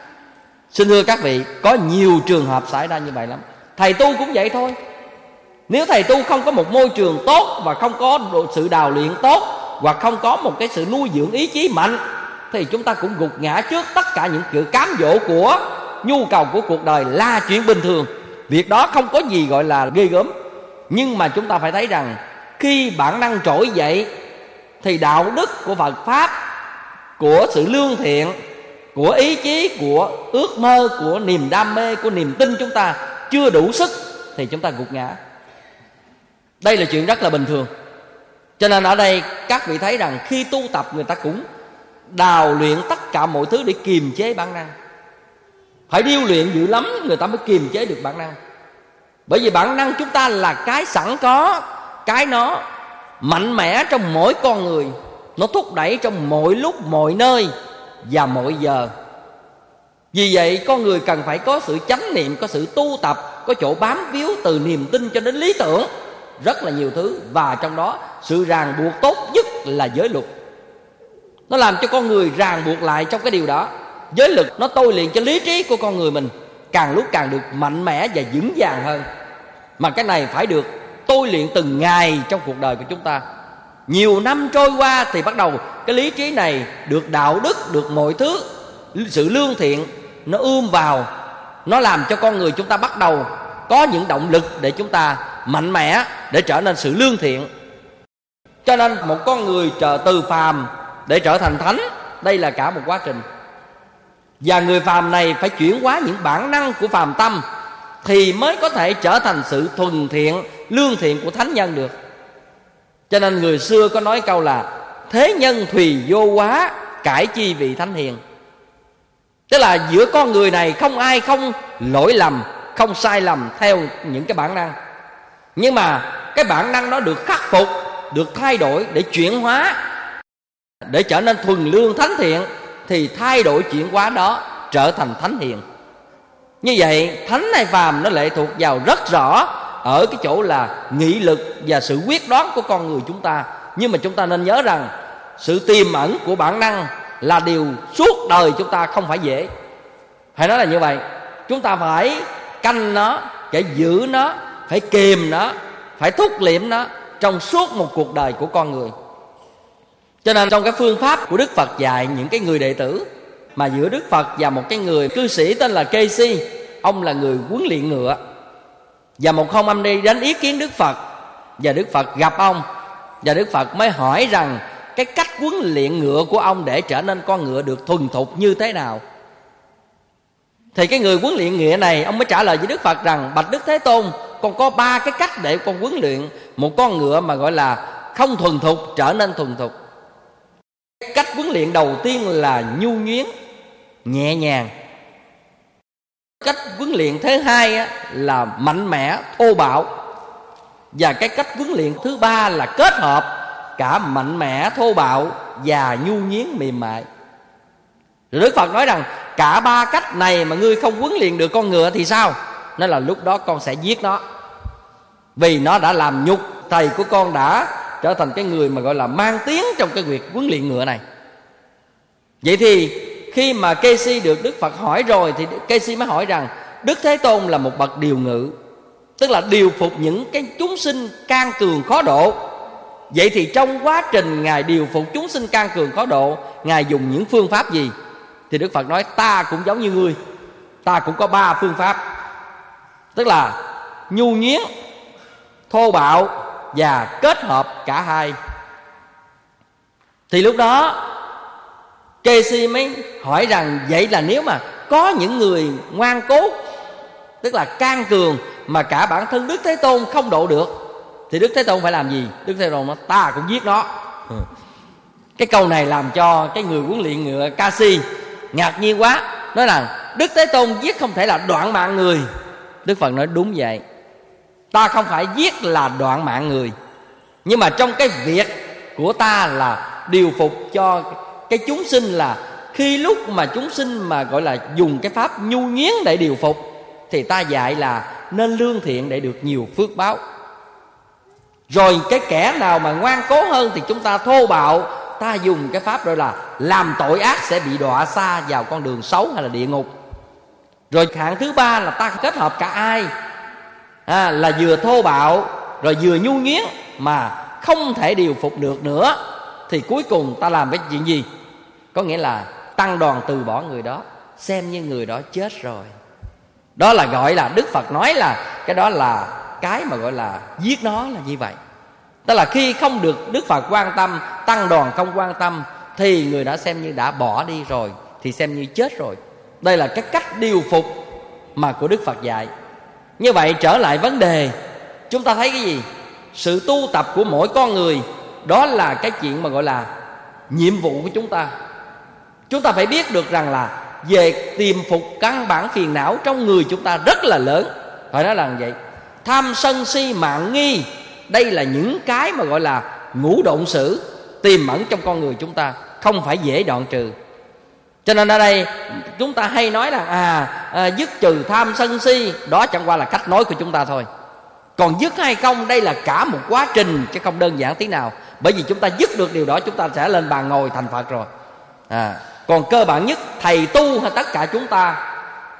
Xin thưa các vị, có nhiều trường hợp xảy ra như vậy lắm. Thầy tu cũng vậy thôi. Nếu thầy tu không có một môi trường tốt, và không có sự đào luyện tốt, hoặc không có một cái sự nuôi dưỡng ý chí mạnh, thì chúng ta cũng gục ngã trước tất cả những sự cám dỗ của nhu cầu của cuộc đời là chuyện bình thường. Việc đó không có gì gọi là ghê gớm. Nhưng mà chúng ta phải thấy rằng khi bản năng trỗi dậy, thì đạo đức của Phật Pháp, của sự lương thiện, của ý chí, của ước mơ, của niềm đam mê, của niềm tin chúng ta chưa đủ sức, thì chúng ta gục ngã. Đây là chuyện rất là bình thường. Cho nên ở đây các vị thấy rằng khi tu tập, người ta cũng đào luyện tất cả mọi thứ để kiềm chế bản năng. Phải điêu luyện dữ lắm người ta mới kiềm chế được bản năng. Bởi vì bản năng chúng ta là cái sẵn có, cái nó mạnh mẽ trong mỗi con người, nó thúc đẩy trong mọi lúc, mọi nơi và mọi giờ. Vì vậy con người cần phải có sự chánh niệm, có sự tu tập, có chỗ bám víu từ niềm tin cho đến lý tưởng, rất là nhiều thứ. Và trong đó sự ràng buộc tốt nhất là giới luật. Nó làm cho con người ràng buộc lại trong cái điều đó. Giới luật nó tôi luyện cho lý trí của con người mình càng lúc càng được mạnh mẽ và vững vàng hơn. Mà cái này phải được tôi luyện từng ngày trong cuộc đời của chúng ta. Nhiều năm trôi qua thì bắt đầu cái lý trí này được đạo đức, được mọi thứ, sự lương thiện nó ươm vào. Nó làm cho con người chúng ta bắt đầu có những động lực để chúng ta mạnh mẽ, để trở nên sự lương thiện. Cho nên một con người từ phàm để trở thành thánh, đây là cả một quá trình. Và người phàm này phải chuyển hóa những bản năng của phàm tâm, thì mới có thể trở thành sự thuần thiện, lương thiện của thánh nhân được. Cho nên người xưa có nói câu là thế nhân thùy vô hóa, cải chi vị thánh hiền. Tức là giữa con người này không ai không lỗi lầm, không sai lầm theo những cái bản năng. Nhưng mà cái bản năng đó được khắc phục, được thay đổi để chuyển hóa, để trở nên thuần lương thánh thiện, thì thay đổi chuyển hóa đó trở thành thánh hiền. Như vậy thánh hay phàm nó lệ thuộc vào rất rõ ở cái chỗ là nghị lực và sự quyết đoán của con người chúng ta. Nhưng mà chúng ta nên nhớ rằng sự tiềm ẩn của bản năng là điều suốt đời chúng ta không phải dễ. Phải nói là như vậy. Chúng ta phải canh nó, phải giữ nó, phải kìm nó, phải thúc liệm nó trong suốt một cuộc đời của con người. Cho nên trong cái phương pháp của Đức Phật dạy những cái người đệ tử, mà giữa Đức Phật và một cái người cư sĩ tên là Kê-si, ông là người huấn luyện ngựa. Và một hôm ông đi đến ý kiến Đức Phật, và Đức Phật gặp ông, và Đức Phật mới hỏi rằng cái cách huấn luyện ngựa của ông để trở nên con ngựa được thuần thục như thế nào. Thì cái người huấn luyện ngựa này, ông mới trả lời với Đức Phật rằng: bạch Đức Thế Tôn, con có 3 cái cách để con huấn luyện một con ngựa mà gọi là không thuần thục trở nên thuần thục. Cách huấn luyện đầu tiên là nhu nhuyến, nhẹ nhàng. Cách huấn luyện thứ hai là mạnh mẽ, thô bạo. Và cái cách huấn luyện thứ 3 là kết hợp cả mạnh mẽ, thô bạo và nhu nhuyến, mềm mại. Rồi Đức Phật nói rằng cả 3 cách này mà ngươi không huấn luyện được con ngựa thì sao? Nên là lúc đó con sẽ giết nó, vì nó đã làm nhục thầy của con, đã trở thành cái người mà gọi là mang tiếng trong cái việc huấn luyện ngựa này. Vậy thì khi mà Kê-si được Đức Phật hỏi rồi, thì Kê-si mới hỏi rằng Đức Thế Tôn là một bậc điều ngự, tức là điều phục những cái chúng sinh can cường khó độ. Vậy thì trong quá trình Ngài điều phục chúng sinh can cường khó độ, Ngài dùng những phương pháp gì? Thì Đức Phật nói ta cũng giống như ngươi, ta cũng có 3 phương pháp. Tức là nhu nhuyến, thô bạo và kết hợp cả hai. Thì lúc đó Kê-si mới hỏi rằng vậy là nếu mà có những người ngoan cố, tức là can cường, mà cả bản thân Đức Thế Tôn không độ được, thì Đức Thế Tôn phải làm gì? Đức Thế Tôn nói ta cũng giết nó. Cái câu này làm cho cái người huấn luyện ngựa Kê-si ngạc nhiên quá, nói rằng Đức Thế Tôn giết không thể là đoạn mạng người, Đức Phật nói đúng vậy. Ta không phải giết là đoạn mạng người, nhưng mà trong cái việc của ta là điều phục cho cái chúng sinh, là khi lúc mà chúng sinh mà gọi là dùng cái pháp nhu nhuyến để điều phục, thì ta dạy là nên lương thiện để được nhiều phước báo. Rồi cái kẻ nào mà ngoan cố hơn thì chúng ta thô bạo, ta dùng cái pháp gọi là làm tội ác sẽ bị đọa xa vào con đường xấu hay là địa ngục. Rồi hạng thứ ba là ta kết hợp cả ai, là vừa thô bạo rồi vừa nhu nhuyến mà không thể điều phục được nữa, thì cuối cùng ta làm cái chuyện gì? Có nghĩa là tăng đoàn từ bỏ người đó, xem như người đó chết rồi. Đó là gọi là Đức Phật nói là cái đó là cái mà gọi là giết nó là như vậy. Tức là khi không được Đức Phật quan tâm, tăng đoàn không quan tâm, thì người đã xem như đã bỏ đi rồi, thì xem như chết rồi. Đây là cái cách điều phục mà của Đức Phật dạy. Như vậy trở lại vấn đề, chúng ta thấy cái gì? Sự tu tập của mỗi con người, đó là cái chuyện mà gọi là nhiệm vụ của chúng ta. Chúng ta phải biết được rằng là về tìm phục căn bản phiền não trong người chúng ta rất là lớn. Phải nói là vậy. Tham sân si mạng nghi, đây là những cái mà gọi là ngũ độn sử tiềm ẩn trong con người chúng ta, không phải dễ đoạn trừ. Cho nên ở đây chúng ta hay nói là dứt trừ tham sân si, đó chẳng qua là cách nói của chúng ta thôi. Còn dứt hay không, đây là cả một quá trình chứ không đơn giản tí nào. Bởi vì chúng ta dứt được điều đó, chúng ta sẽ lên bàn ngồi thành Phật rồi. Còn cơ bản nhất, thầy tu hay tất cả chúng ta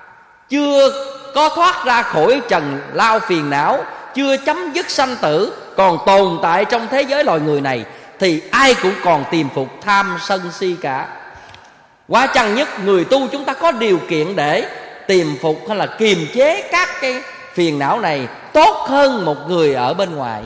chưa có thoát ra khỏi trần lao phiền não, chưa chấm dứt sanh tử, còn tồn tại trong thế giới loài người này, thì ai cũng còn tìm phục tham sân si cả. Quá chăng nhất, người tu chúng ta có điều kiện để tìm phục hay là kiềm chế các cái phiền não này tốt hơn một người ở bên ngoài.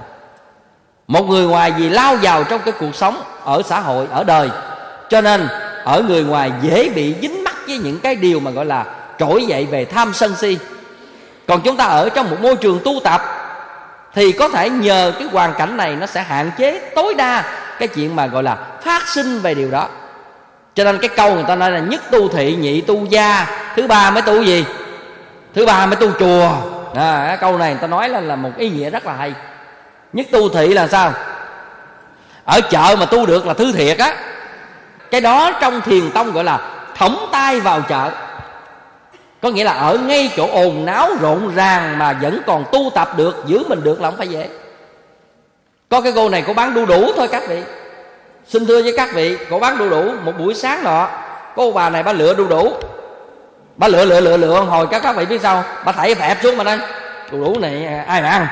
Một người ngoài vì lao vào trong cái cuộc sống ở xã hội, ở đời, cho nên ở người ngoài dễ bị dính mắc với những cái điều mà gọi là trỗi dậy về tham sân si. Còn chúng ta ở trong một môi trường tu tập thì có thể nhờ cái hoàn cảnh này nó sẽ hạn chế tối đa cái chuyện mà gọi là phát sinh về điều đó. Cho nên cái câu người ta nói là nhất tu thị, nhị tu gia, thứ ba mới tu gì? Thứ ba mới tu chùa. Cái câu này người ta nói là một ý nghĩa rất là hay. Nhất tu thị là sao? Ở chợ mà tu được là thứ thiệt á. Cái đó trong thiền tông gọi là thõng tay vào chợ. Có nghĩa là ở ngay chỗ ồn náo rộn ràng mà vẫn còn tu tập được, giữ mình được là không phải dễ. Có cái cô này cô bán đu đủ thôi các vị. Xin thưa với các vị, cô bán đu đủ. Một buổi sáng nọ, cô bà này bà lựa đu đủ. Bà lựa hồi các vị biết sao? Bà thảy phẹp xuống mà đây. Đu đủ này ai mà ăn?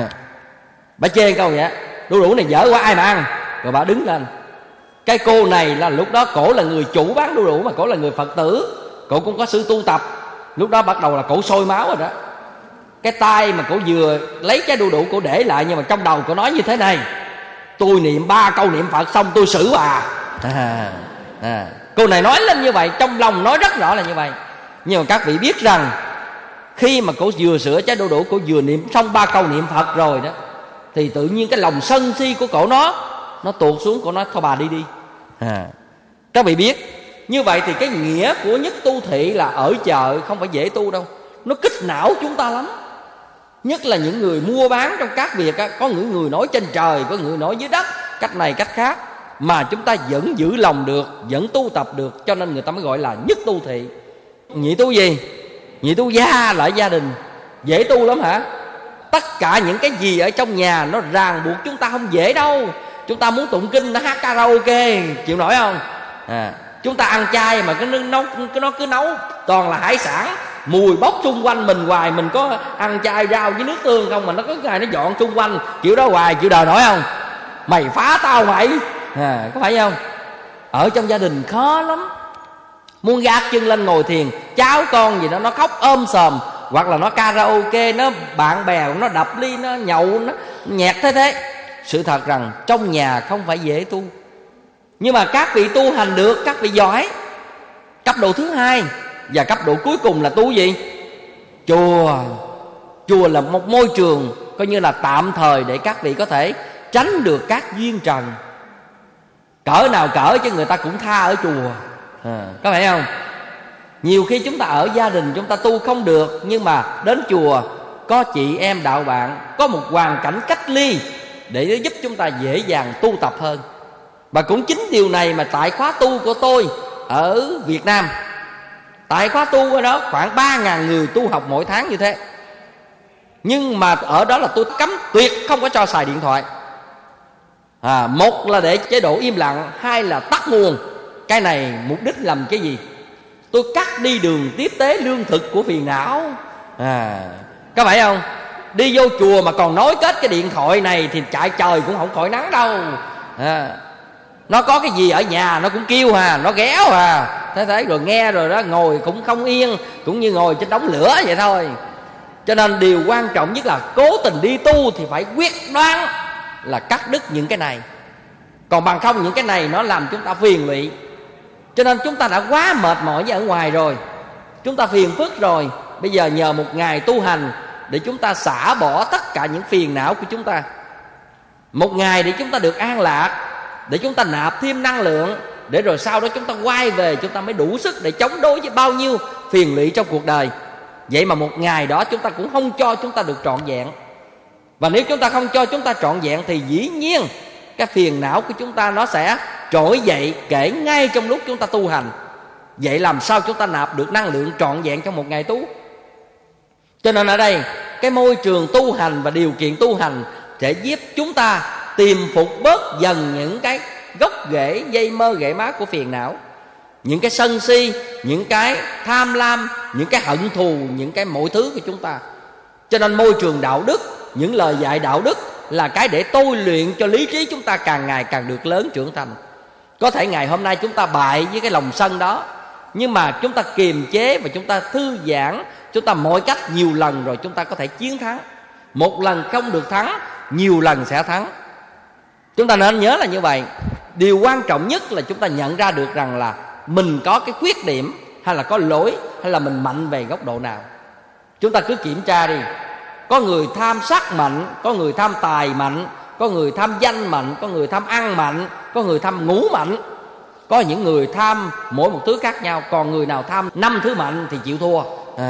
Bà chê câu vậy, đu đủ này dở quá ai mà ăn? Rồi bà đứng lên. Cái cô này là lúc đó cổ là người chủ bán đu đủ, mà cổ là người Phật tử, cổ cũng có sự tu tập. Lúc đó bắt đầu là cổ sôi máu rồi đó. Cái tay mà cổ vừa lấy cái đu đủ cổ để lại, nhưng mà trong đầu cổ nói như thế này: tôi niệm 3 câu niệm Phật xong tôi xử bà. Cô này nói lên như vậy, trong lòng nói rất rõ là như vậy. Nhưng mà các vị biết rằng khi mà cổ vừa sửa trái đu đủ, cổ vừa niệm xong 3 câu niệm Phật rồi đó, thì tự nhiên cái lòng sân si của cổ nó tuột xuống. Cổ nói thôi bà đi đi. Các vị biết như vậy thì cái nghĩa của nhất tu thị là ở chợ không phải dễ tu đâu. Nó kích não chúng ta lắm. Nhất là những người mua bán trong các việc á, có những người nói trên trời, có người nói dưới đất, cách này cách khác, mà chúng ta vẫn giữ lòng được, vẫn tu tập được, cho nên người ta mới gọi là nhất tu thị. Nhị tu gì? Nhị tu gia là gia đình. Dễ tu lắm hả? Tất cả những cái gì ở trong nhà nó ràng buộc chúng ta không dễ đâu. Chúng ta muốn tụng kinh, nó hát karaoke, chịu nổi không? Chúng ta ăn chay mà nó cứ nấu toàn là hải sản, mùi bốc xung quanh mình hoài. Mình có ăn chay rau với nước tương không mà nó có ngày nó dọn xung quanh kiểu đó hoài, chịu đời nổi không? Mày phá tao mày, có phải không? Ở trong gia đình khó lắm. Muốn gác chân lên ngồi thiền, cháu con gì đó nó khóc ôm sòm, hoặc là nó karaoke, nó bạn bè nó đập ly, nó nhậu, nó nhẹt thế. Sự thật rằng trong nhà không phải dễ tu. Nhưng mà các vị tu hành được, các vị giỏi. Cấp độ thứ hai và cấp độ cuối cùng là tu gì? Chùa. Chùa là một môi trường coi như là tạm thời để các vị có thể tránh được các duyên trần. Cỡ nào cỡ chứ người ta cũng tha ở chùa. Có phải không? Nhiều khi chúng ta ở gia đình chúng ta tu không được, nhưng mà đến chùa có chị em đạo bạn, có một hoàn cảnh cách ly để giúp chúng ta dễ dàng tu tập hơn. Và cũng chính điều này mà tại khóa tu của tôi ở Việt Nam, tại khóa tu ở đó khoảng 3.000 người tu học mỗi tháng như thế. Nhưng mà ở đó là tôi cấm tuyệt không có cho xài điện thoại. Một là để chế độ im lặng, hai là tắt nguồn. Cái này mục đích làm cái gì? Tôi cắt đi đường tiếp tế lương thực của phiền não. Có phải không? Đi vô chùa mà còn nối kết cái điện thoại này thì chạy trời cũng không khỏi nắng đâu. Nó có cái gì ở nhà nó cũng kêu nó ghéo thế rồi nghe rồi đó, ngồi cũng không yên, cũng như ngồi trên đống lửa vậy thôi. Cho nên điều quan trọng nhất là cố tình đi tu thì phải quyết đoán là cắt đứt những cái này. Còn bằng không những cái này nó làm chúng ta phiền lụy. Cho nên chúng ta đã quá mệt mỏi với ở ngoài rồi, chúng ta phiền phức rồi. Bây giờ nhờ một ngày tu hành để chúng ta xả bỏ tất cả những phiền não của chúng ta. Một ngày để chúng ta được an lạc, để chúng ta nạp thêm năng lượng, để rồi sau đó chúng ta quay về, chúng ta mới đủ sức để chống đối với bao nhiêu phiền lụy trong cuộc đời. Vậy mà một ngày đó chúng ta cũng không cho chúng ta được trọn vẹn. Và nếu chúng ta không cho chúng ta trọn vẹn thì dĩ nhiên cái phiền não của chúng ta nó sẽ trỗi dậy kể ngay trong lúc chúng ta tu hành. Vậy làm sao chúng ta nạp được năng lượng trọn vẹn trong một ngày tu? Cho nên ở đây cái môi trường tu hành và điều kiện tu hành sẽ giúp chúng ta tìm phục bớt dần những cái gốc rễ dây mơ rễ má của phiền não, những cái sân si, những cái tham lam, những cái hận thù, những cái mọi thứ của chúng ta. Cho nên môi trường đạo đức, những lời dạy đạo đức là cái để tôi luyện cho lý trí chúng ta càng ngày càng được lớn trưởng thành. Có thể ngày hôm nay chúng ta bại với cái lòng sân đó, nhưng mà chúng ta kiềm chế và chúng ta thư giãn, chúng ta mọi cách nhiều lần rồi chúng ta có thể chiến thắng. Một lần không được thắng, nhiều lần sẽ thắng. Chúng ta nên nhớ là như vậy. Điều quan trọng nhất là chúng ta nhận ra được rằng là mình có cái khuyết điểm hay là có lỗi, hay là mình mạnh về góc độ nào. Chúng ta cứ kiểm tra đi. Có người tham sắc mạnh, có người tham tài mạnh, có người tham danh mạnh, có người tham ăn mạnh, có người tham ngủ mạnh. Có những người tham mỗi một thứ khác nhau. Còn người nào tham 5 thứ mạnh thì chịu thua.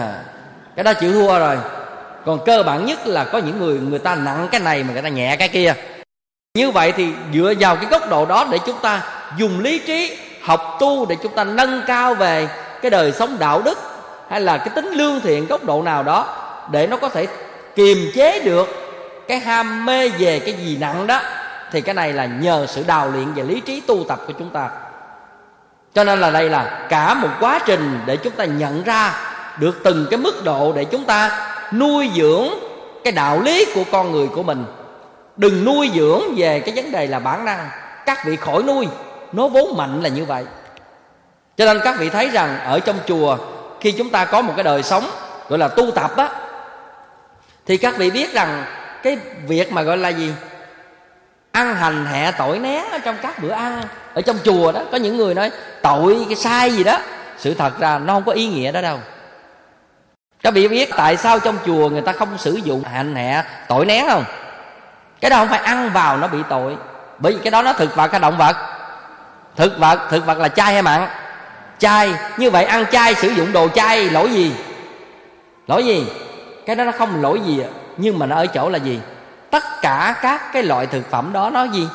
Cái đó chịu thua rồi. Còn cơ bản nhất là có những người ta nặng cái này mà người ta nhẹ cái kia. Như vậy thì dựa vào cái góc độ đó để chúng ta dùng lý trí học tu, để chúng ta nâng cao về cái đời sống đạo đức hay là cái tính lương thiện góc độ nào đó, để nó có thể kiềm chế được cái ham mê về cái gì nặng đó. Thì cái này là nhờ sự đào luyện về lý trí tu tập của chúng ta. Cho nên là đây là cả một quá trình để chúng ta nhận ra được từng cái mức độ, để chúng ta nuôi dưỡng cái đạo lý của con người của mình. Đừng nuôi dưỡng về cái vấn đề là bản năng. Các vị khỏi nuôi, nó vốn mạnh là như vậy. Cho nên các vị thấy rằng ở trong chùa, khi chúng ta có một cái đời sống gọi là tu tập á, thì các vị biết rằng cái việc mà gọi là gì? Ăn hành hẹ tội né ở trong các bữa ăn ở trong chùa đó. Có những người nói tội cái sai gì đó. Sự thật ra nó không có ý nghĩa đó đâu. Các vị biết tại sao trong chùa người ta không sử dụng hành hẹ tội nén không? Cái đó không phải ăn vào nó bị tội. Bởi vì cái đó nó thực vật hay động vật? Thực vật là chay hay mặn? Chay. Như vậy ăn chay sử dụng đồ chay lỗi gì? Lỗi gì? Cái đó nó không lỗi gì. Nhưng mà nó ở chỗ là gì? Tất cả các cái loại thực phẩm đó nó gì?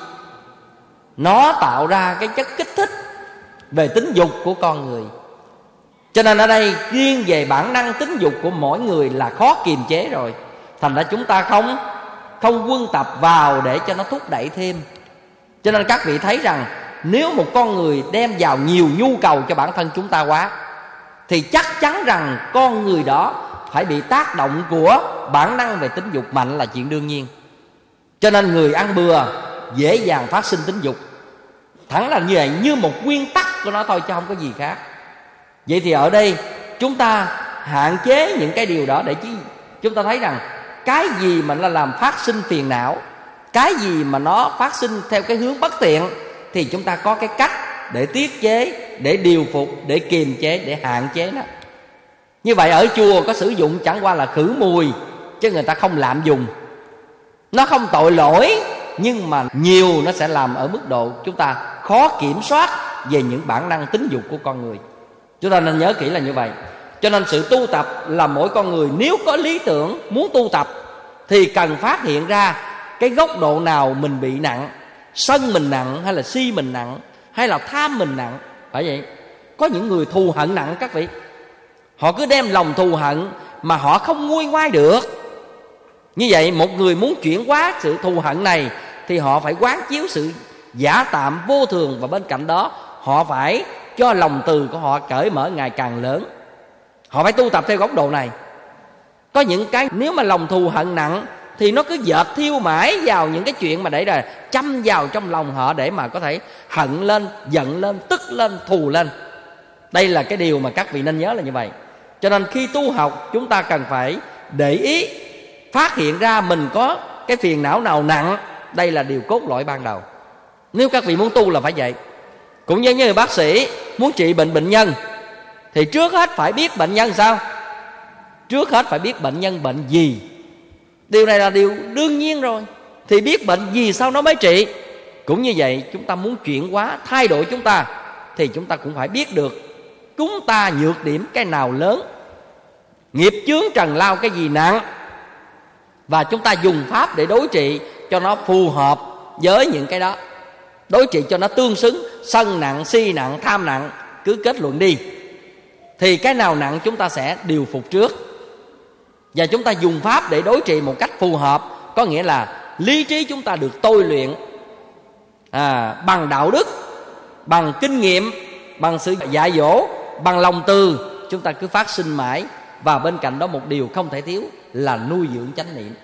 Nó tạo ra cái chất kích thích về tính dục của con người. Cho nên ở đây riêng về bản năng tính dục của mỗi người là khó kiềm chế rồi. Thành ra chúng ta không quân tập vào để cho nó thúc đẩy thêm. Cho nên các vị thấy rằng nếu một con người đem vào nhiều nhu cầu cho bản thân chúng ta quá, thì chắc chắn rằng con người đó phải bị tác động của bản năng về tính dục mạnh là chuyện đương nhiên. Cho nên người ăn bừa dễ dàng phát sinh tính dục. Thẳng là như vậy, như một nguyên tắc của nó thôi chứ không có gì khác. Vậy thì ở đây chúng ta hạn chế những cái điều đó để chúng ta thấy rằng cái gì mà nó làm phát sinh phiền não, cái gì mà nó phát sinh theo cái hướng bất tiện, thì chúng ta có cái cách để tiết chế, để điều phục, để kiềm chế, để hạn chế nó. Như vậy ở chùa có sử dụng chẳng qua là khử mùi, chứ người ta không lạm dùng. Nó không tội lỗi, nhưng mà nhiều nó sẽ làm ở mức độ chúng ta khó kiểm soát về những bản năng tính dục của con người. Chúng ta nên nhớ kỹ là như vậy. Cho nên sự tu tập là mỗi con người nếu có lý tưởng muốn tu tập thì cần phát hiện ra cái góc độ nào mình bị nặng. Sân mình nặng, hay là si mình nặng, hay là tham mình nặng. Phải vậy. Có những người thù hận nặng các vị. Họ cứ đem lòng thù hận mà họ không nguôi ngoai được. Như vậy một người muốn chuyển hóa sự thù hận này thì họ phải quán chiếu sự giả tạm vô thường, và bên cạnh đó họ phải cho lòng từ của họ cởi mở ngày càng lớn. Họ phải tu tập theo góc độ này. Có những cái nếu mà lòng thù hận nặng thì nó cứ dệt thiêu mãi vào những cái chuyện mà để là châm vào trong lòng họ, để mà có thể hận lên, giận lên, tức lên, thù lên. Đây là cái điều mà các vị nên nhớ là như vậy. Cho nên khi tu học chúng ta cần phải để ý, phát hiện ra mình có cái phiền não nào nặng. Đây là điều cốt lõi ban đầu. Nếu các vị muốn tu là phải vậy. Cũng như người bác sĩ muốn trị bệnh nhân thì trước hết phải biết bệnh nhân sao? Trước hết phải biết bệnh nhân bệnh gì. Điều này là điều đương nhiên rồi. Thì biết bệnh gì sau nó mới trị. Cũng như vậy, chúng ta muốn chuyển hóa, thay đổi chúng ta thì chúng ta cũng phải biết được chúng ta nhược điểm cái nào lớn, nghiệp chướng trần lao cái gì nặng, và chúng ta dùng pháp để đối trị cho nó phù hợp với những cái đó. Đối trị cho nó tương xứng. Sân nặng, si nặng, tham nặng, cứ kết luận đi. Thì cái nào nặng chúng ta sẽ điều phục trước, và chúng ta dùng pháp để đối trị một cách phù hợp. Có nghĩa là lý trí chúng ta được tôi luyện bằng đạo đức, bằng kinh nghiệm, bằng sự dạy dỗ, bằng lòng từ. Chúng ta cứ phát sinh mãi. Và bên cạnh đó một điều không thể thiếu là nuôi dưỡng chánh niệm.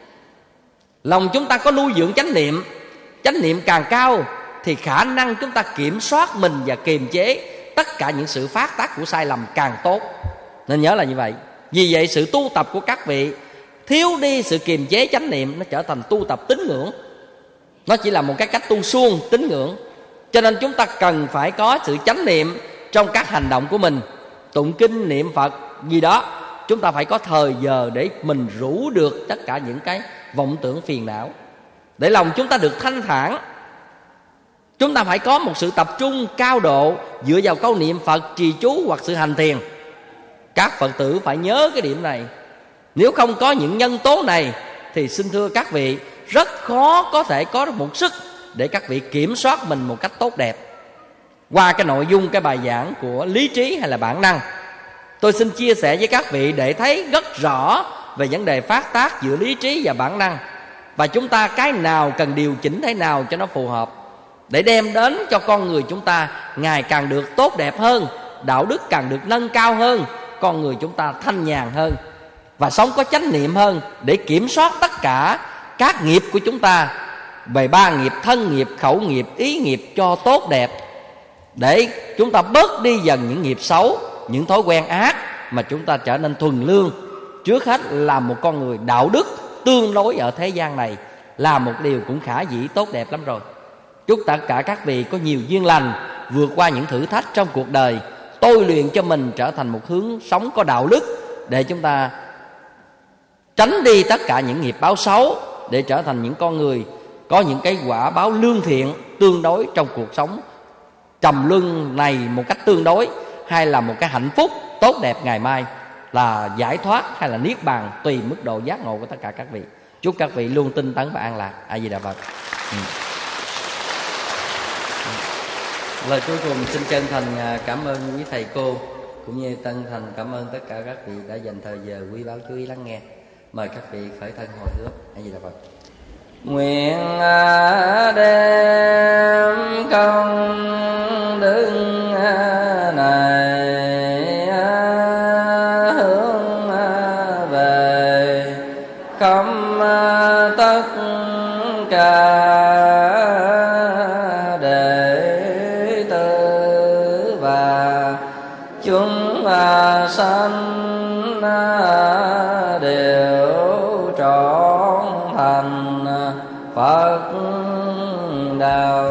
Lòng chúng ta có nuôi dưỡng chánh niệm càng cao thì khả năng chúng ta kiểm soát mình và kiềm chế tất cả những sự phát tác của sai lầm càng tốt. Nên nhớ là như vậy. Vì vậy sự tu tập của các vị thiếu đi sự kiềm chế chánh niệm, nó trở thành tu tập tín ngưỡng. Nó chỉ là một cái cách tu suông tín ngưỡng. Cho nên chúng ta cần phải có sự chánh niệm trong các hành động của mình. Tụng kinh, niệm Phật gì đó, chúng ta phải có thời giờ để mình rũ được tất cả những cái vọng tưởng phiền não, để lòng chúng ta được thanh thản. Chúng ta phải có một sự tập trung cao độ dựa vào câu niệm Phật, trì chú hoặc sự hành thiền. Các Phật tử phải nhớ cái điểm này. Nếu không có những nhân tố này thì xin thưa các vị, rất khó có thể có được một sức để các vị kiểm soát mình một cách tốt đẹp. Qua cái nội dung cái bài giảng của lý trí hay là bản năng, tôi xin chia sẻ với các vị để thấy rất rõ về vấn đề phát tác giữa lý trí và bản năng, và chúng ta cái nào cần điều chỉnh thế nào cho nó phù hợp, để đem đến cho con người chúng ta ngày càng được tốt đẹp hơn, đạo đức càng được nâng cao hơn, con người chúng ta thanh nhàn hơn và sống có chánh niệm hơn, để kiểm soát tất cả các nghiệp của chúng ta về ba nghiệp: thân nghiệp, khẩu nghiệp, ý nghiệp cho tốt đẹp, để chúng ta bớt đi dần những nghiệp xấu, những thói quen ác, mà chúng ta trở nên thuần lương. Trước hết là một con người đạo đức tương đối ở thế gian này là một điều cũng khả dĩ tốt đẹp lắm rồi. Chúc tất cả các vị có nhiều duyên lành, vượt qua những thử thách trong cuộc đời, tôi luyện cho mình trở thành một hướng sống có đạo đức, để chúng ta tránh đi tất cả những nghiệp báo xấu, để trở thành những con người có những cái quả báo lương thiện tương đối trong cuộc sống trầm luân này một cách tương đối, hay là một cái hạnh phúc tốt đẹp ngày mai, là giải thoát hay là niết bàn, tùy mức độ giác ngộ của tất cả các vị. Chúc các vị luôn tinh tấn và an lạc. A Di Đà Phật. Lời cuối cùng xin chân thành cảm ơn quý thầy cô, cũng như chân thành cảm ơn tất cả các vị đã dành thời giờ quý báu chú ý lắng nghe. Mời các vị khởi thân hồi hướng. A Di Đà Phật. Nguyện đem công đức này hướng về khắp tất cả đệ tử và chúng sanh đều trọn thành Phật đạo.